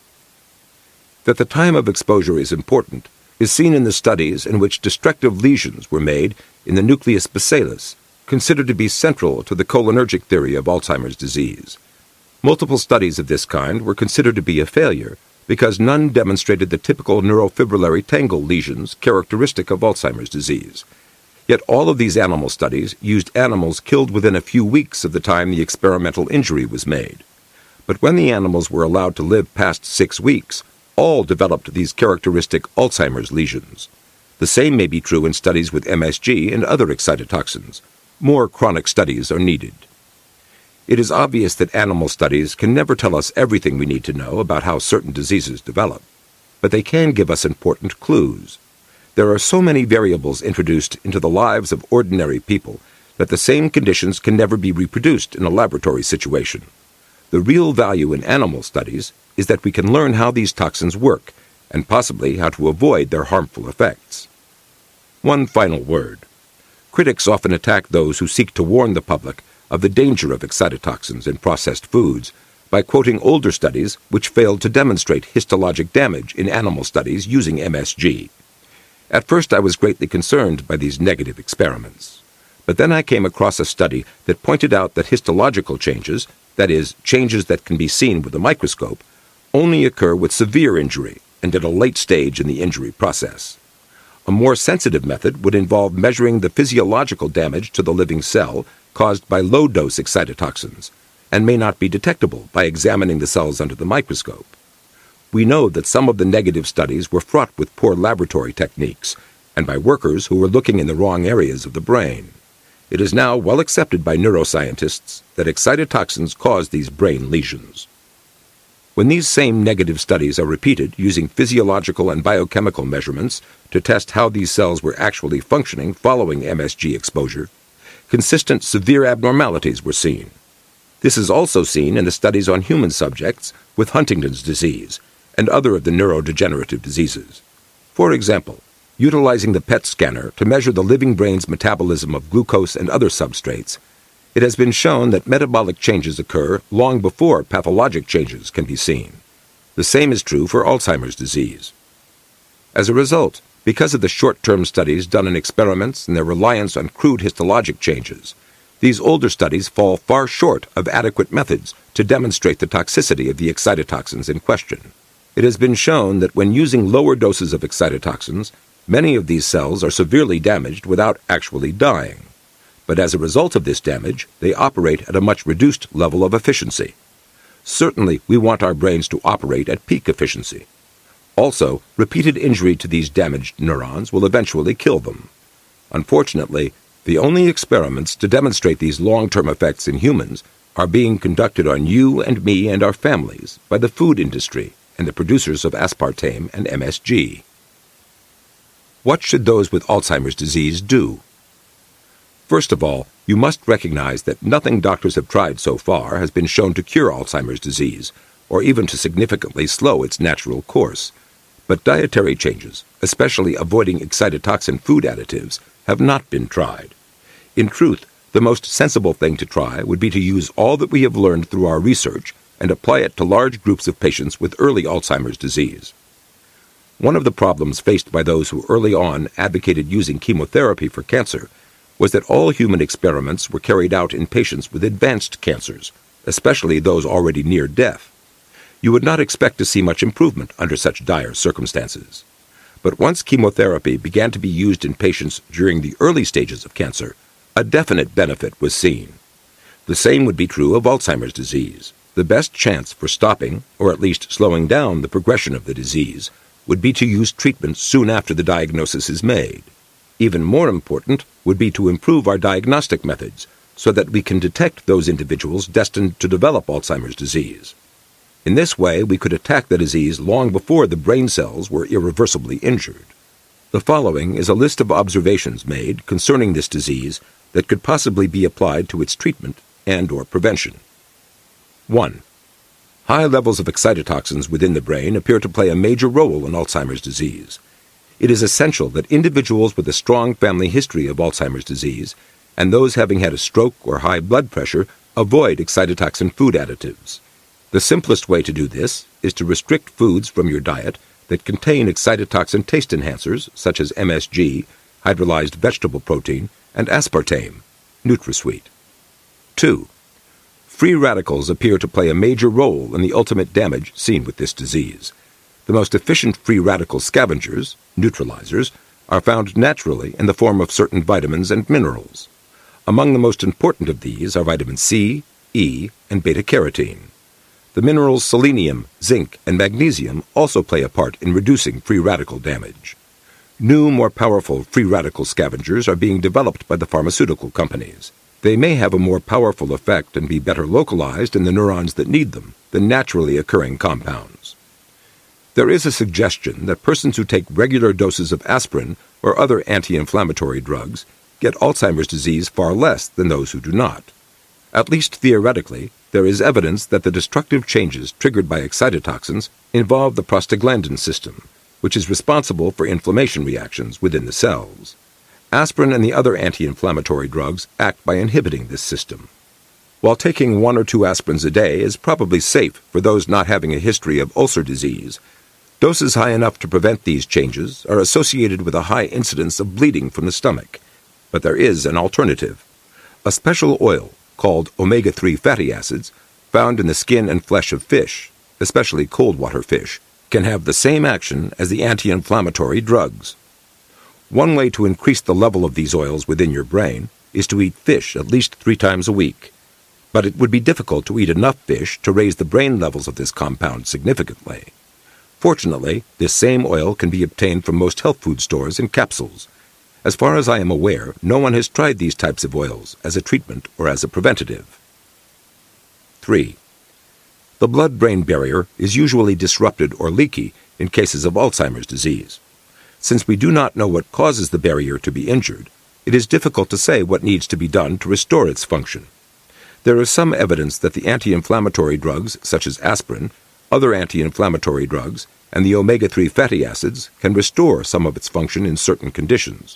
That the time of exposure is important is seen in the studies in which destructive lesions were made in the nucleus basalis, considered to be central to the cholinergic theory of Alzheimer's disease. Multiple studies of this kind were considered to be a failure because none demonstrated the typical neurofibrillary tangle lesions characteristic of Alzheimer's disease. Yet all of these animal studies used animals killed within a few weeks of the time the experimental injury was made. But when the animals were allowed to live past six weeks, all developed these characteristic Alzheimer's lesions. The same may be true in studies with M S G and other excitotoxins. More chronic studies are needed. It is obvious that animal studies can never tell us everything we need to know about how certain diseases develop, but they can give us important clues. There are so many variables introduced into the lives of ordinary people that the same conditions can never be reproduced in a laboratory situation. The real value in animal studies is that we can learn how these toxins work and possibly how to avoid their harmful effects. One final word. Critics often attack those who seek to warn the public of the danger of excitotoxins in processed foods by quoting older studies which failed to demonstrate histologic damage in animal studies using M S G. At first I was greatly concerned by these negative experiments. But then I came across a study that pointed out that histological changes, that is, changes that can be seen with a microscope, only occur with severe injury and at a late stage in the injury process. A more sensitive method would involve measuring the physiological damage to the living cell caused by low-dose excitotoxins, and may not be detectable by examining the cells under the microscope. We know that some of the negative studies were fraught with poor laboratory techniques, and by workers who were looking in the wrong areas of the brain. It is now well accepted by neuroscientists that excitotoxins cause these brain lesions. When these same negative studies are repeated using physiological and biochemical measurements to test how these cells were actually functioning following M S G exposure, consistent severe abnormalities were seen. This is also seen in the studies on human subjects with Huntington's disease and other of the neurodegenerative diseases. For example, utilizing the P E T scanner to measure the living brain's metabolism of glucose and other substrates, it has been shown that metabolic changes occur long before pathologic changes can be seen. The same is true for Alzheimer's disease. As a result, because of the short-term studies done in experiments and their reliance on crude histologic changes, these older studies fall far short of adequate methods to demonstrate the toxicity of the excitotoxins in question. It has been shown that when using lower doses of excitotoxins, many of these cells are severely damaged without actually dying. But as a result of this damage, they operate at a much reduced level of efficiency. Certainly, we want our brains to operate at peak efficiency. Also, repeated injury to these damaged neurons will eventually kill them. Unfortunately, the only experiments to demonstrate these long-term effects in humans are being conducted on you and me and our families by the food industry and the producers of aspartame and M S G. What should those with Alzheimer's disease do? First of all, you must recognize that nothing doctors have tried so far has been shown to cure Alzheimer's disease, or even to significantly slow its natural course. But dietary changes, especially avoiding excitotoxin food additives, have not been tried. In truth, the most sensible thing to try would be to use all that we have learned through our research and apply it to large groups of patients with early Alzheimer's disease. One of the problems faced by those who early on advocated using chemotherapy for cancer was that all human experiments were carried out in patients with advanced cancers, especially those already near death. You would not expect to see much improvement under such dire circumstances. But once chemotherapy began to be used in patients during the early stages of cancer, a definite benefit was seen. The same would be true of Alzheimer's disease. The best chance for stopping, or at least slowing down, the progression of the disease would be to use treatment soon after the diagnosis is made. Even more important would be to improve our diagnostic methods so that we can detect those individuals destined to develop Alzheimer's disease. In this way, we could attack the disease long before the brain cells were irreversibly injured. The following is a list of observations made concerning this disease that could possibly be applied to its treatment and or prevention. one. High levels of excitotoxins within the brain appear to play a major role in Alzheimer's disease. It is essential that individuals with a strong family history of Alzheimer's disease and those having had a stroke or high blood pressure avoid excitotoxin food additives. The simplest way to do this is to restrict foods from your diet that contain excitotoxin taste enhancers such as M S G, hydrolyzed vegetable protein, and aspartame, NutraSweet. two. Free radicals appear to play a major role in the ultimate damage seen with this disease. The most efficient free radical scavengers, neutralizers, are found naturally in the form of certain vitamins and minerals. Among the most important of these are vitamin C, E, and beta-carotene. The minerals selenium, zinc, and magnesium also play a part in reducing free radical damage. New, more powerful free radical scavengers are being developed by the pharmaceutical companies. They may have a more powerful effect and be better localized in the neurons that need them than naturally occurring compounds. There is a suggestion that persons who take regular doses of aspirin or other anti-inflammatory drugs get Alzheimer's disease far less than those who do not. At least theoretically, there is evidence that the destructive changes triggered by excitotoxins involve the prostaglandin system, which is responsible for inflammation reactions within the cells. Aspirin and the other anti-inflammatory drugs act by inhibiting this system. While taking one or two aspirins a day is probably safe for those not having a history of ulcer disease, doses high enough to prevent these changes are associated with a high incidence of bleeding from the stomach. But there is an alternative. A special oil called omega three fatty acids, found in the skin and flesh of fish, especially cold water fish, can have the same action as the anti-inflammatory drugs. One way to increase the level of these oils within your brain is to eat fish at least three times a week. But it would be difficult to eat enough fish to raise the brain levels of this compound significantly. Fortunately, this same oil can be obtained from most health food stores in capsules. As far as I am aware, no one has tried these types of oils as a treatment or as a preventative. three. The blood-brain barrier is usually disrupted or leaky in cases of Alzheimer's disease. Since we do not know what causes the barrier to be injured, it is difficult to say what needs to be done to restore its function. There is some evidence that the anti-inflammatory drugs, such as aspirin, other anti-inflammatory drugs, and the omega three fatty acids can restore some of its function in certain conditions.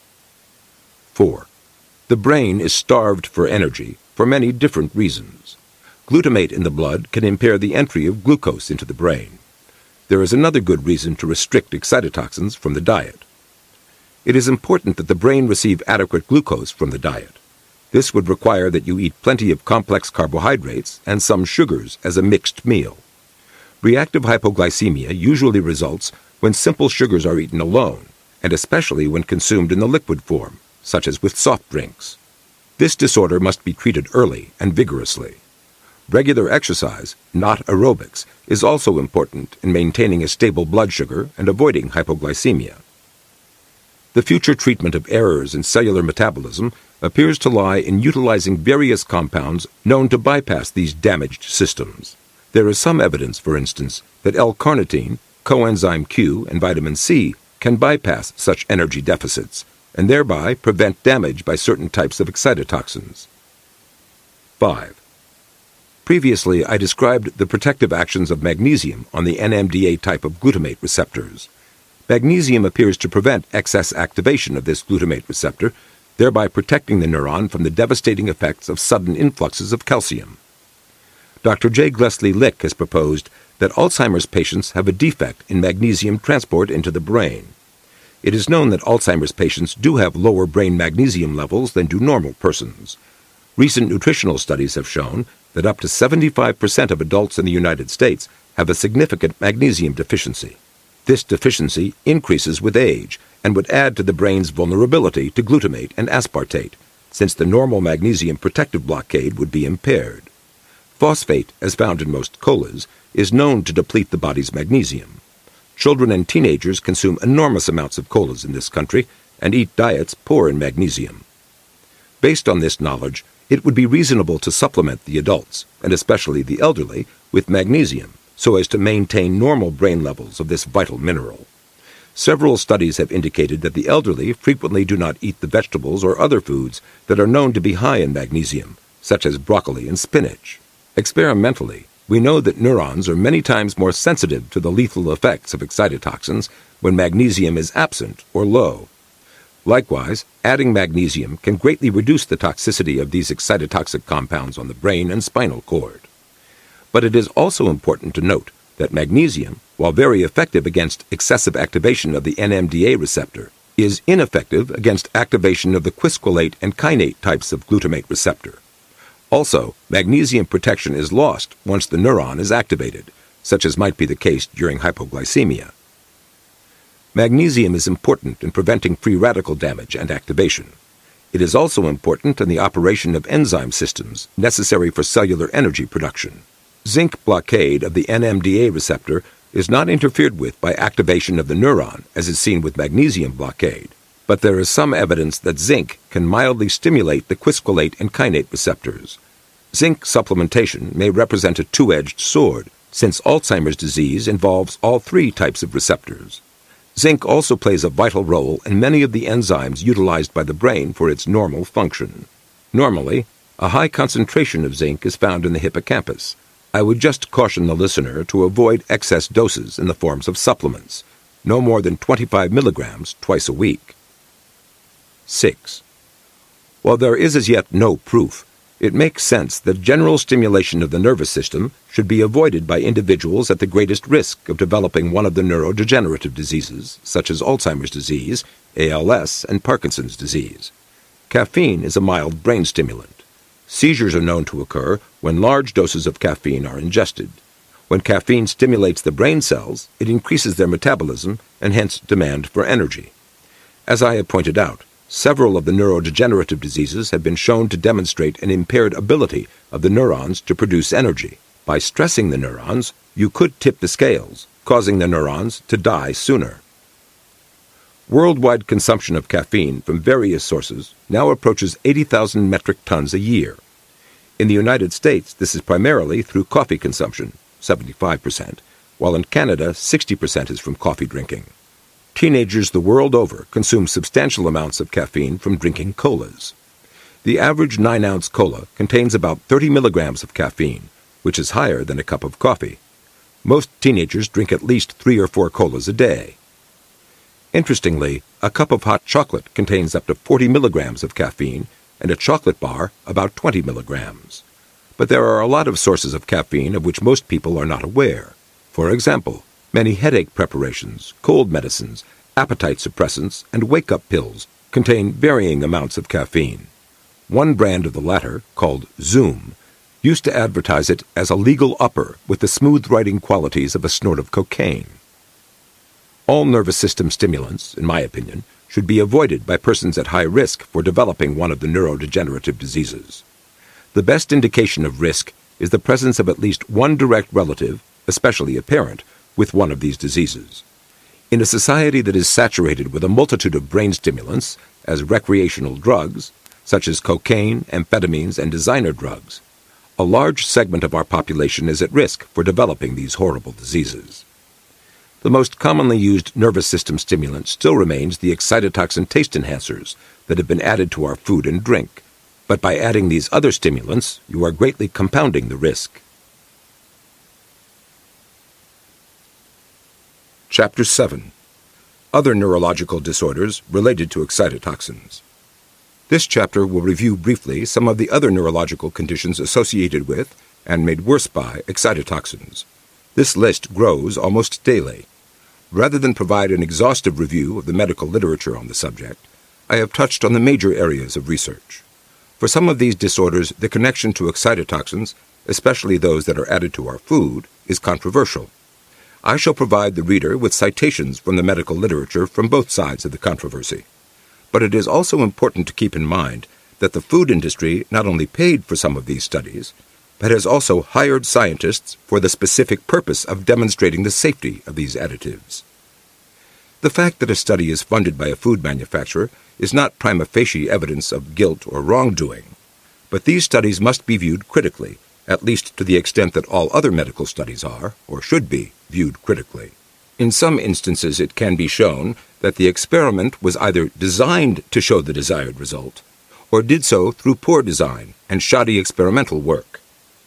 four. The brain is starved for energy for many different reasons. Glutamate in the blood can impair the entry of glucose into the brain. There is another good reason to restrict excitotoxins from the diet. It is important that the brain receive adequate glucose from the diet. This would require that you eat plenty of complex carbohydrates and some sugars as a mixed meal. Reactive hypoglycemia usually results when simple sugars are eaten alone, and especially when consumed in the liquid form, such as with soft drinks. This disorder must be treated early and vigorously. Regular exercise, not aerobics, is also important in maintaining a stable blood sugar and avoiding hypoglycemia. The future treatment of errors in cellular metabolism appears to lie in utilizing various compounds known to bypass these damaged systems. There is some evidence, for instance, that L-carnitine, coenzyme Q, and vitamin C can bypass such energy deficits and thereby prevent damage by certain types of excitotoxins. five. Previously, I described the protective actions of magnesium on the N M D A type of glutamate receptors. Magnesium appears to prevent excess activation of this glutamate receptor, thereby protecting the neuron from the devastating effects of sudden influxes of calcium. Doctor J. Glesley Lick has proposed that Alzheimer's patients have a defect in magnesium transport into the brain. It is known that Alzheimer's patients do have lower brain magnesium levels than do normal persons. Recent nutritional studies have shown that up to seventy-five percent of adults in the United States have a significant magnesium deficiency. This deficiency increases with age and would add to the brain's vulnerability to glutamate and aspartate, since the normal magnesium protective blockade would be impaired. Phosphate, as found in most colas, is known to deplete the body's magnesium. Children and teenagers consume enormous amounts of colas in this country and eat diets poor in magnesium. Based on this knowledge, it would be reasonable to supplement the adults, and especially the elderly, with magnesium so as to maintain normal brain levels of this vital mineral. Several studies have indicated that the elderly frequently do not eat the vegetables or other foods that are known to be high in magnesium, such as broccoli and spinach. Experimentally, we know that neurons are many times more sensitive to the lethal effects of excitotoxins when magnesium is absent or low. Likewise, adding magnesium can greatly reduce the toxicity of these excitotoxic compounds on the brain and spinal cord. But it is also important to note that magnesium, while very effective against excessive activation of the N M D A receptor, is ineffective against activation of the quisqualate and kainate types of glutamate receptor. Also, magnesium protection is lost once the neuron is activated, such as might be the case during hypoglycemia. Magnesium is important in preventing free radical damage and activation. It is also important in the operation of enzyme systems necessary for cellular energy production. Zinc blockade of the N M D A receptor is not interfered with by activation of the neuron, as is seen with magnesium blockade, but there is some evidence that zinc can mildly stimulate the quisqualate and kainate receptors. Zinc supplementation may represent a two-edged sword, since Alzheimer's disease involves all three types of receptors. Zinc also plays a vital role in many of the enzymes utilized by the brain for its normal function. Normally, a high concentration of zinc is found in the hippocampus. I would just caution the listener to avoid excess doses in the forms of supplements, no more than twenty-five milligrams twice a week. six. While there is as yet no proof, it makes sense that general stimulation of the nervous system should be avoided by individuals at the greatest risk of developing one of the neurodegenerative diseases, such as Alzheimer's disease, A L S, and Parkinson's disease. Caffeine is a mild brain stimulant. Seizures are known to occur when large doses of caffeine are ingested. When caffeine stimulates the brain cells, it increases their metabolism and hence demand for energy. As I have pointed out, several of the neurodegenerative diseases have been shown to demonstrate an impaired ability of the neurons to produce energy. By stressing the neurons, you could tip the scales, causing the neurons to die sooner. Worldwide consumption of caffeine from various sources now approaches eighty thousand metric tons a year. In the United States, this is primarily through coffee consumption, seventy-five percent, while in Canada, sixty percent is from coffee drinking. Teenagers the world over consume substantial amounts of caffeine from drinking colas. The average nine-ounce cola contains about thirty milligrams of caffeine, which is higher than a cup of coffee. Most teenagers drink at least three or four colas a day. Interestingly, a cup of hot chocolate contains up to forty milligrams of caffeine, and a chocolate bar about twenty milligrams. But there are a lot of sources of caffeine of which most people are not aware. For example, many headache preparations, cold medicines, appetite suppressants, and wake-up pills contain varying amounts of caffeine. One brand of the latter, called Zoom, used to advertise it as a legal upper with the smooth-writing qualities of a snort of cocaine. All nervous system stimulants, in my opinion, should be avoided by persons at high risk for developing one of the neurodegenerative diseases. The best indication of risk is the presence of at least one direct relative, especially a parent, with one of these diseases. In a society that is saturated with a multitude of brain stimulants, as recreational drugs, such as cocaine, amphetamines, and designer drugs, a large segment of our population is at risk for developing these horrible diseases. The most commonly used nervous system stimulant still remains the excitotoxin taste enhancers that have been added to our food and drink, but by adding these other stimulants, you are greatly compounding the risk. Chapter seven. Other neurological disorders related to excitotoxins. This chapter will review briefly some of the other neurological conditions associated with, and made worse by, excitotoxins. This list grows almost daily. Rather than provide an exhaustive review of the medical literature on the subject, I have touched on the major areas of research. For some of these disorders, the connection to excitotoxins, especially those that are added to our food, is controversial. I shall provide the reader with citations from the medical literature from both sides of the controversy. But it is also important to keep in mind that the food industry not only paid for some of these studies, but has also hired scientists for the specific purpose of demonstrating the safety of these additives. The fact that a study is funded by a food manufacturer is not prima facie evidence of guilt or wrongdoing, but these studies must be viewed critically, at least to the extent that all other medical studies are, or should be, viewed critically. In some instances it can be shown that the experiment was either designed to show the desired result, or did so through poor design and shoddy experimental work.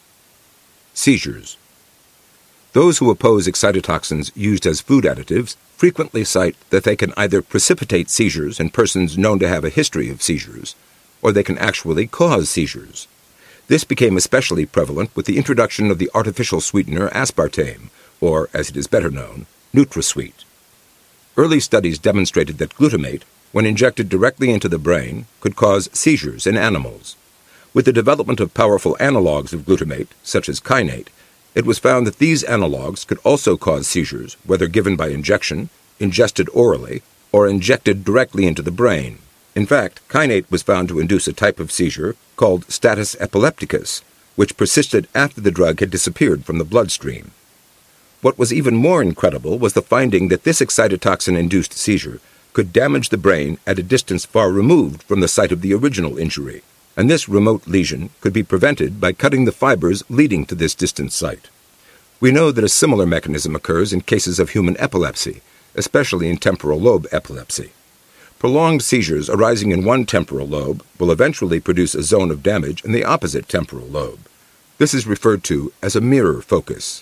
Seizures. Those who oppose excitotoxins used as food additives frequently cite that they can either precipitate seizures in persons known to have a history of seizures, or they can actually cause seizures. This became especially prevalent with the introduction of the artificial sweetener aspartame, or, as it is better known, NutraSweet. Early studies demonstrated that glutamate, when injected directly into the brain, could cause seizures in animals. With the development of powerful analogs of glutamate, such as kainate, it was found that these analogs could also cause seizures, whether given by injection, ingested orally, or injected directly into the brain. In fact, kainate was found to induce a type of seizure called status epilepticus, which persisted after the drug had disappeared from the bloodstream. What was even more incredible was the finding that this excitotoxin-induced seizure could damage the brain at a distance far removed from the site of the original injury, and this remote lesion could be prevented by cutting the fibers leading to this distant site. We know that a similar mechanism occurs in cases of human epilepsy, especially in temporal lobe epilepsy. Prolonged seizures arising in one temporal lobe will eventually produce a zone of damage in the opposite temporal lobe. This is referred to as a mirror focus.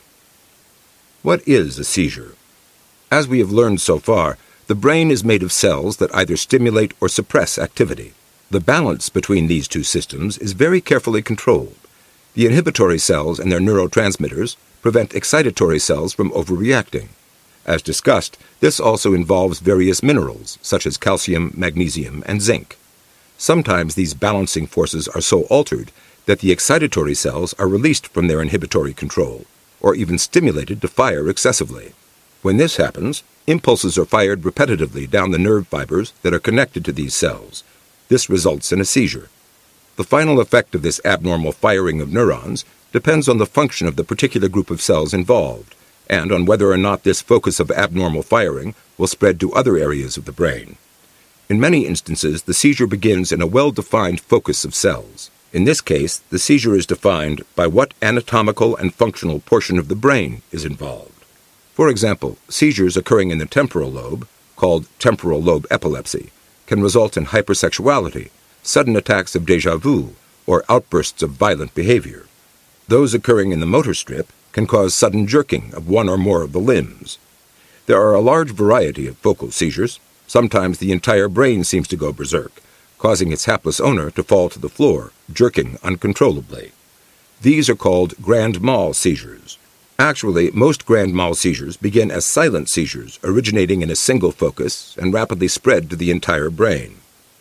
What is a seizure? As we have learned so far, the brain is made of cells that either stimulate or suppress activity. The balance between these two systems is very carefully controlled. The inhibitory cells and their neurotransmitters prevent excitatory cells from overreacting. As discussed, this also involves various minerals, such as calcium, magnesium, and zinc. Sometimes these balancing forces are so altered that the excitatory cells are released from their inhibitory control, or even stimulated to fire excessively. When this happens, impulses are fired repetitively down the nerve fibers that are connected to these cells. This results in a seizure. The final effect of this abnormal firing of neurons depends on the function of the particular group of cells involved, and on whether or not this focus of abnormal firing will spread to other areas of the brain. In many instances, the seizure begins in a well-defined focus of cells. In this case, the seizure is defined by what anatomical and functional portion of the brain is involved. For example, seizures occurring in the temporal lobe, called temporal lobe epilepsy, can result in hypersexuality, sudden attacks of déjà vu, or outbursts of violent behavior. Those occurring in the motor strip can cause sudden jerking of one or more of the limbs. There are a large variety of focal seizures. Sometimes the entire brain seems to go berserk, causing its hapless owner to fall to the floor, jerking uncontrollably. These are called grand mal seizures. Actually, most grand mal seizures begin as silent seizures originating in a single focus and rapidly spread to the entire brain.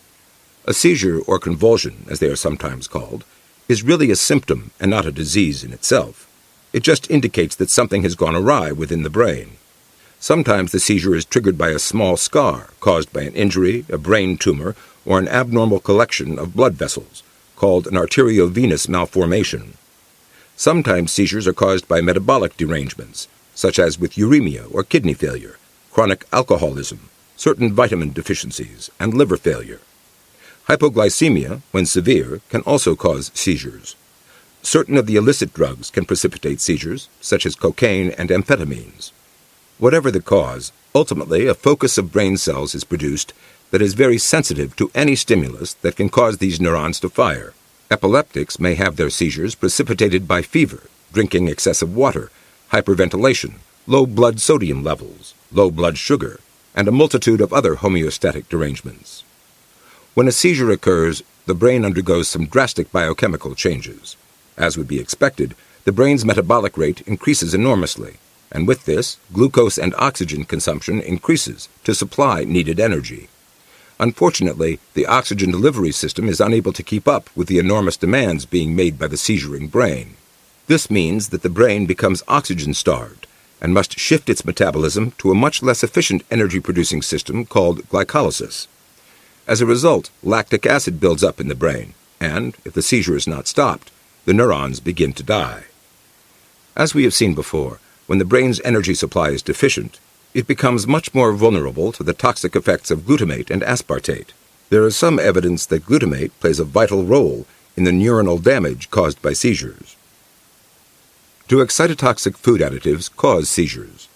A seizure, or convulsion, as they are sometimes called, is really a symptom and not a disease in itself. It just indicates that something has gone awry within the brain. Sometimes the seizure is triggered by a small scar caused by an injury, a brain tumor, or an abnormal collection of blood vessels, called an arteriovenous malformation. Sometimes seizures are caused by metabolic derangements, such as with uremia or kidney failure, chronic alcoholism, certain vitamin deficiencies, and liver failure. Hypoglycemia, when severe, can also cause seizures. Certain of the illicit drugs can precipitate seizures, such as cocaine and amphetamines. Whatever the cause, ultimately a focus of brain cells is produced that is very sensitive to any stimulus that can cause these neurons to fire. Epileptics may have their seizures precipitated by fever, drinking excessive water, hyperventilation, low blood sodium levels, low blood sugar, and a multitude of other homeostatic derangements. When a seizure occurs, the brain undergoes some drastic biochemical changes. As would be expected, the brain's metabolic rate increases enormously, and with this, glucose and oxygen consumption increases to supply needed energy. Unfortunately, the oxygen delivery system is unable to keep up with the enormous demands being made by the seizuring brain. This means that the brain becomes oxygen-starved, and must shift its metabolism to a much less efficient energy-producing system called glycolysis. As a result, lactic acid builds up in the brain, and, if the seizure is not stopped, the neurons begin to die. As we have seen before, when the brain's energy supply is deficient, it becomes much more vulnerable to the toxic effects of glutamate and aspartate. There is some evidence that glutamate plays a vital role in the neuronal damage caused by seizures. Do excitotoxic food additives cause seizures?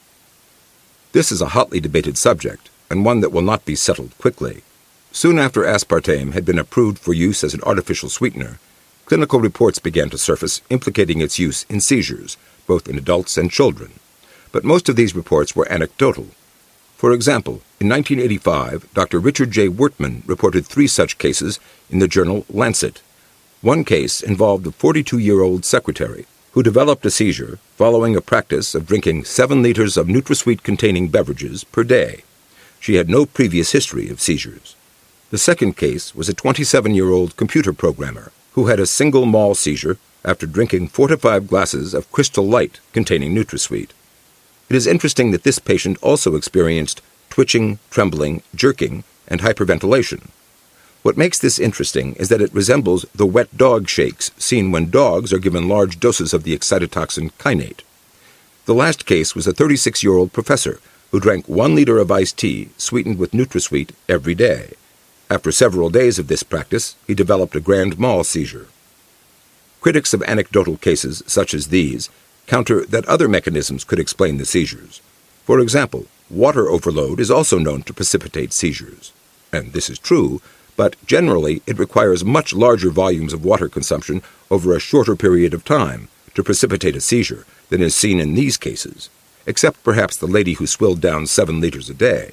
This is a hotly debated subject, and one that will not be settled quickly. Soon after aspartame had been approved for use as an artificial sweetener, clinical reports began to surface implicating its use in seizures, both in adults and children. But most of these reports were anecdotal. For example, in nineteen eighty-five, Doctor Richard J. Wertman reported three such cases in the journal Lancet. One case involved a forty-two-year-old secretary who developed a seizure following a practice of drinking seven liters of NutraSweet-containing beverages per day. She had no previous history of seizures. The second case was a twenty-seven-year-old computer programmer who had a single mall seizure after drinking four to five glasses of Crystal Light containing NutraSweet. It is interesting that this patient also experienced twitching, trembling, jerking, and hyperventilation. What makes this interesting is that it resembles the wet dog shakes seen when dogs are given large doses of the excitotoxin kainate. The last case was a thirty-six-year-old professor who drank one liter of iced tea sweetened with NutraSweet every day. After several days of this practice, he developed a grand mal seizure. Critics of anecdotal cases such as these counter that other mechanisms could explain the seizures. For example, water overload is also known to precipitate seizures. And this is true, but generally it requires much larger volumes of water consumption over a shorter period of time to precipitate a seizure than is seen in these cases, except perhaps the lady who swilled down seven liters a day.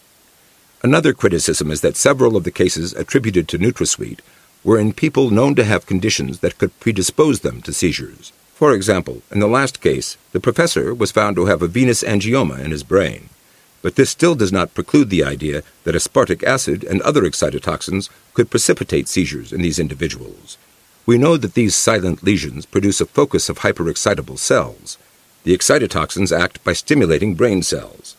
Another criticism is that several of the cases attributed to NutraSweet were in people known to have conditions that could predispose them to seizures. For example, in the last case, the professor was found to have a venous angioma in his brain. But this still does not preclude the idea that aspartic acid and other excitotoxins could precipitate seizures in these individuals. We know that these silent lesions produce a focus of hyperexcitable cells. The excitotoxins act by stimulating brain cells.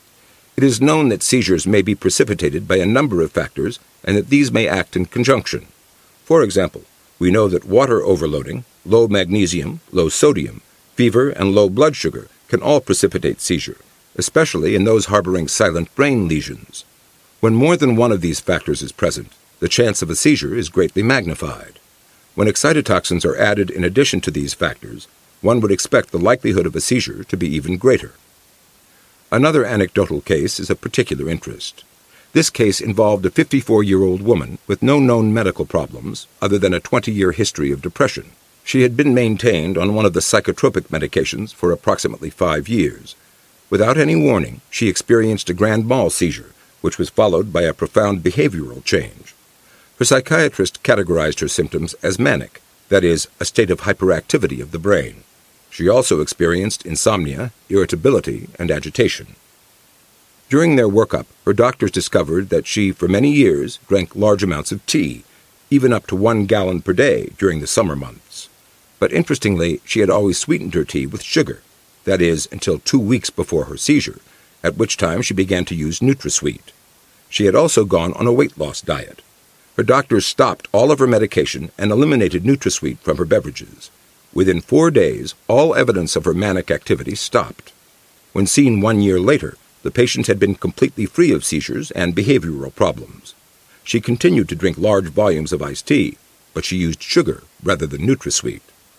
It is known that seizures may be precipitated by a number of factors and that these may act in conjunction. For example, we know that water overloading, low magnesium, low sodium, fever, and low blood sugar can all precipitate seizure, especially in those harboring silent brain lesions. When more than one of these factors is present, the chance of a seizure is greatly magnified. When excitotoxins are added in addition to these factors, one would expect the likelihood of a seizure to be even greater. Another anecdotal case is of particular interest. This case involved a fifty-four-year-old woman with no known medical problems other than a twenty-year history of depression. She had been maintained on one of the psychotropic medications for approximately five years. Without any warning, she experienced a grand mal seizure, which was followed by a profound behavioral change. Her psychiatrist categorized her symptoms as manic, that is, a state of hyperactivity of the brain. She also experienced insomnia, irritability, and agitation. During their workup, her doctors discovered that she, for many years, drank large amounts of tea, even up to one gallon per day during the summer months. But interestingly, she had always sweetened her tea with sugar, that is, until two weeks before her seizure, at which time she began to use NutraSweet. She had also gone on a weight loss diet. Her doctors stopped all of her medication and eliminated NutraSweet from her beverages. Within four days, all evidence of her manic activity stopped. When seen one year later, the patient had been completely free of seizures and behavioral problems. She continued to drink large volumes of iced tea, but she used sugar rather than NutraSweet.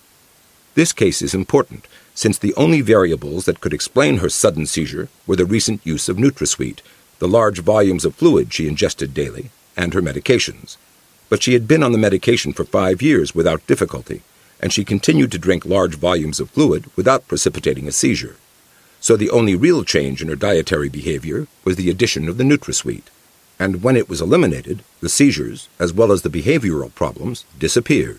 This case is important, since the only variables that could explain her sudden seizure were the recent use of NutraSweet, the large volumes of fluid she ingested daily, and her medications. But she had been on the medication for five years without difficulty, and she continued to drink large volumes of fluid without precipitating a seizure. So the only real change in her dietary behavior was the addition of the NutraSweet. And when it was eliminated, the seizures, as well as the behavioral problems, disappeared.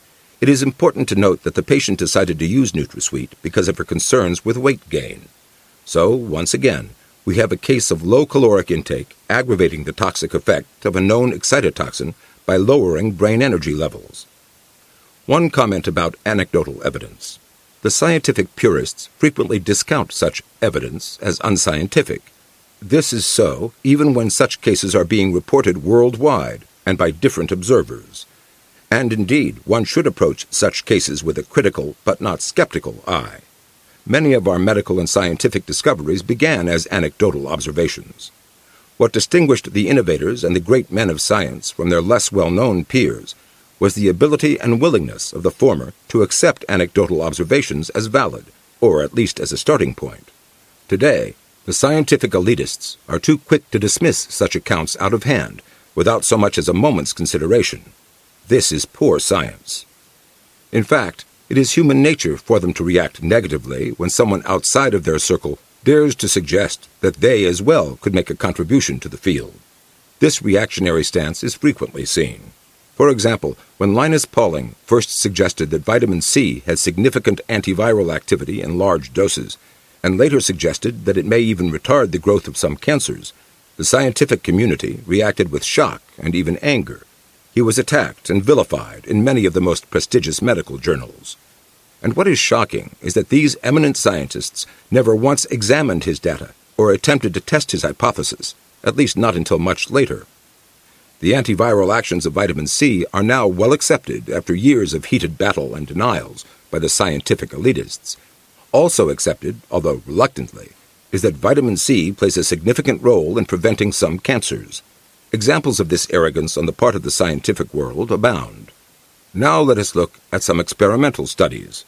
It is important to note that the patient decided to use NutraSweet because of her concerns with weight gain. So, once again, we have a case of low caloric intake aggravating the toxic effect of a known excitotoxin by lowering brain energy levels. One comment about anecdotal evidence. The scientific purists frequently discount such evidence as unscientific. This is so even when such cases are being reported worldwide and by different observers. And indeed, one should approach such cases with a critical but not skeptical eye. Many of our medical and scientific discoveries began as anecdotal observations. What distinguished the innovators and the great men of science from their less well-known peers was the ability and willingness of the former to accept anecdotal observations as valid, or at least as a starting point. Today, the scientific elitists are too quick to dismiss such accounts out of hand without so much as a moment's consideration. This is poor science. In fact, it is human nature for them to react negatively when someone outside of their circle dares to suggest that they as well could make a contribution to the field. This reactionary stance is frequently seen. For example, when Linus Pauling first suggested that vitamin C has significant antiviral activity in large doses, and later suggested that it may even retard the growth of some cancers, the scientific community reacted with shock and even anger. He was attacked and vilified in many of the most prestigious medical journals. And what is shocking is that these eminent scientists never once examined his data or attempted to test his hypothesis, at least not until much later. The antiviral actions of vitamin C are now well accepted after years of heated battle and denials by the scientific elitists. Also accepted, although reluctantly, is that vitamin C plays a significant role in preventing some cancers. Examples of this arrogance on the part of the scientific world abound. Now let us look at some experimental studies.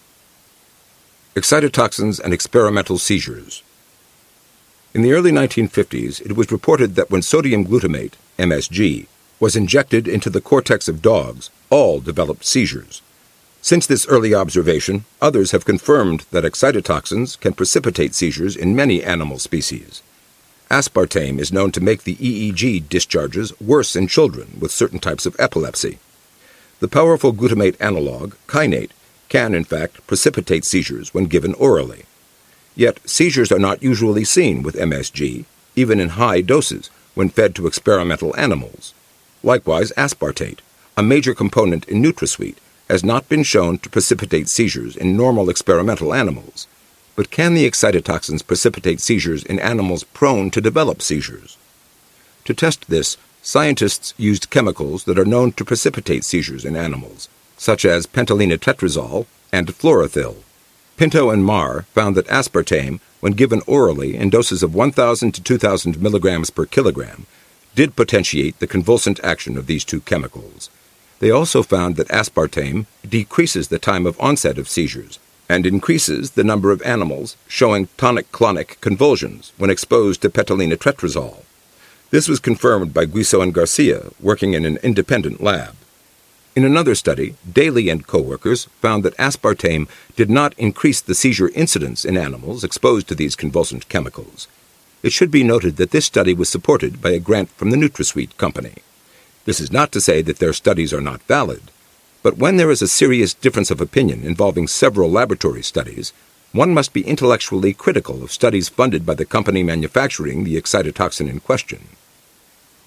Excitotoxins and experimental seizures. In the early nineteen fifties, it was reported that when sodium glutamate, M S G, was injected into the cortex of dogs, all developed seizures. Since this early observation, others have confirmed that excitotoxins can precipitate seizures in many animal species. Aspartame is known to make the E E G discharges worse in children with certain types of epilepsy. The powerful glutamate analog, kainate, can in fact precipitate seizures when given orally. Yet seizures are not usually seen with M S G, even in high doses, when fed to experimental animals. Likewise, aspartate, a major component in NutraSweet, has not been shown to precipitate seizures in normal experimental animals. But can the excitotoxins precipitate seizures in animals prone to develop seizures? To test this, scientists used chemicals that are known to precipitate seizures in animals, such as pentylenetetrazole and fluorothil. Pinto and Marr found that aspartame, when given orally in doses of one thousand to two thousand milligrams per kilogram, did potentiate the convulsant action of these two chemicals. They also found that aspartame decreases the time of onset of seizures and increases the number of animals showing tonic-clonic convulsions when exposed to pentylenetetrazole. This was confirmed by Guiso and Garcia, working in an independent lab. In another study, Daly and co-workers found that aspartame did not increase the seizure incidence in animals exposed to these convulsant chemicals. It should be noted that this study was supported by a grant from the NutraSweet company. This is not to say that their studies are not valid, but when there is a serious difference of opinion involving several laboratory studies, one must be intellectually critical of studies funded by the company manufacturing the excitotoxin in question.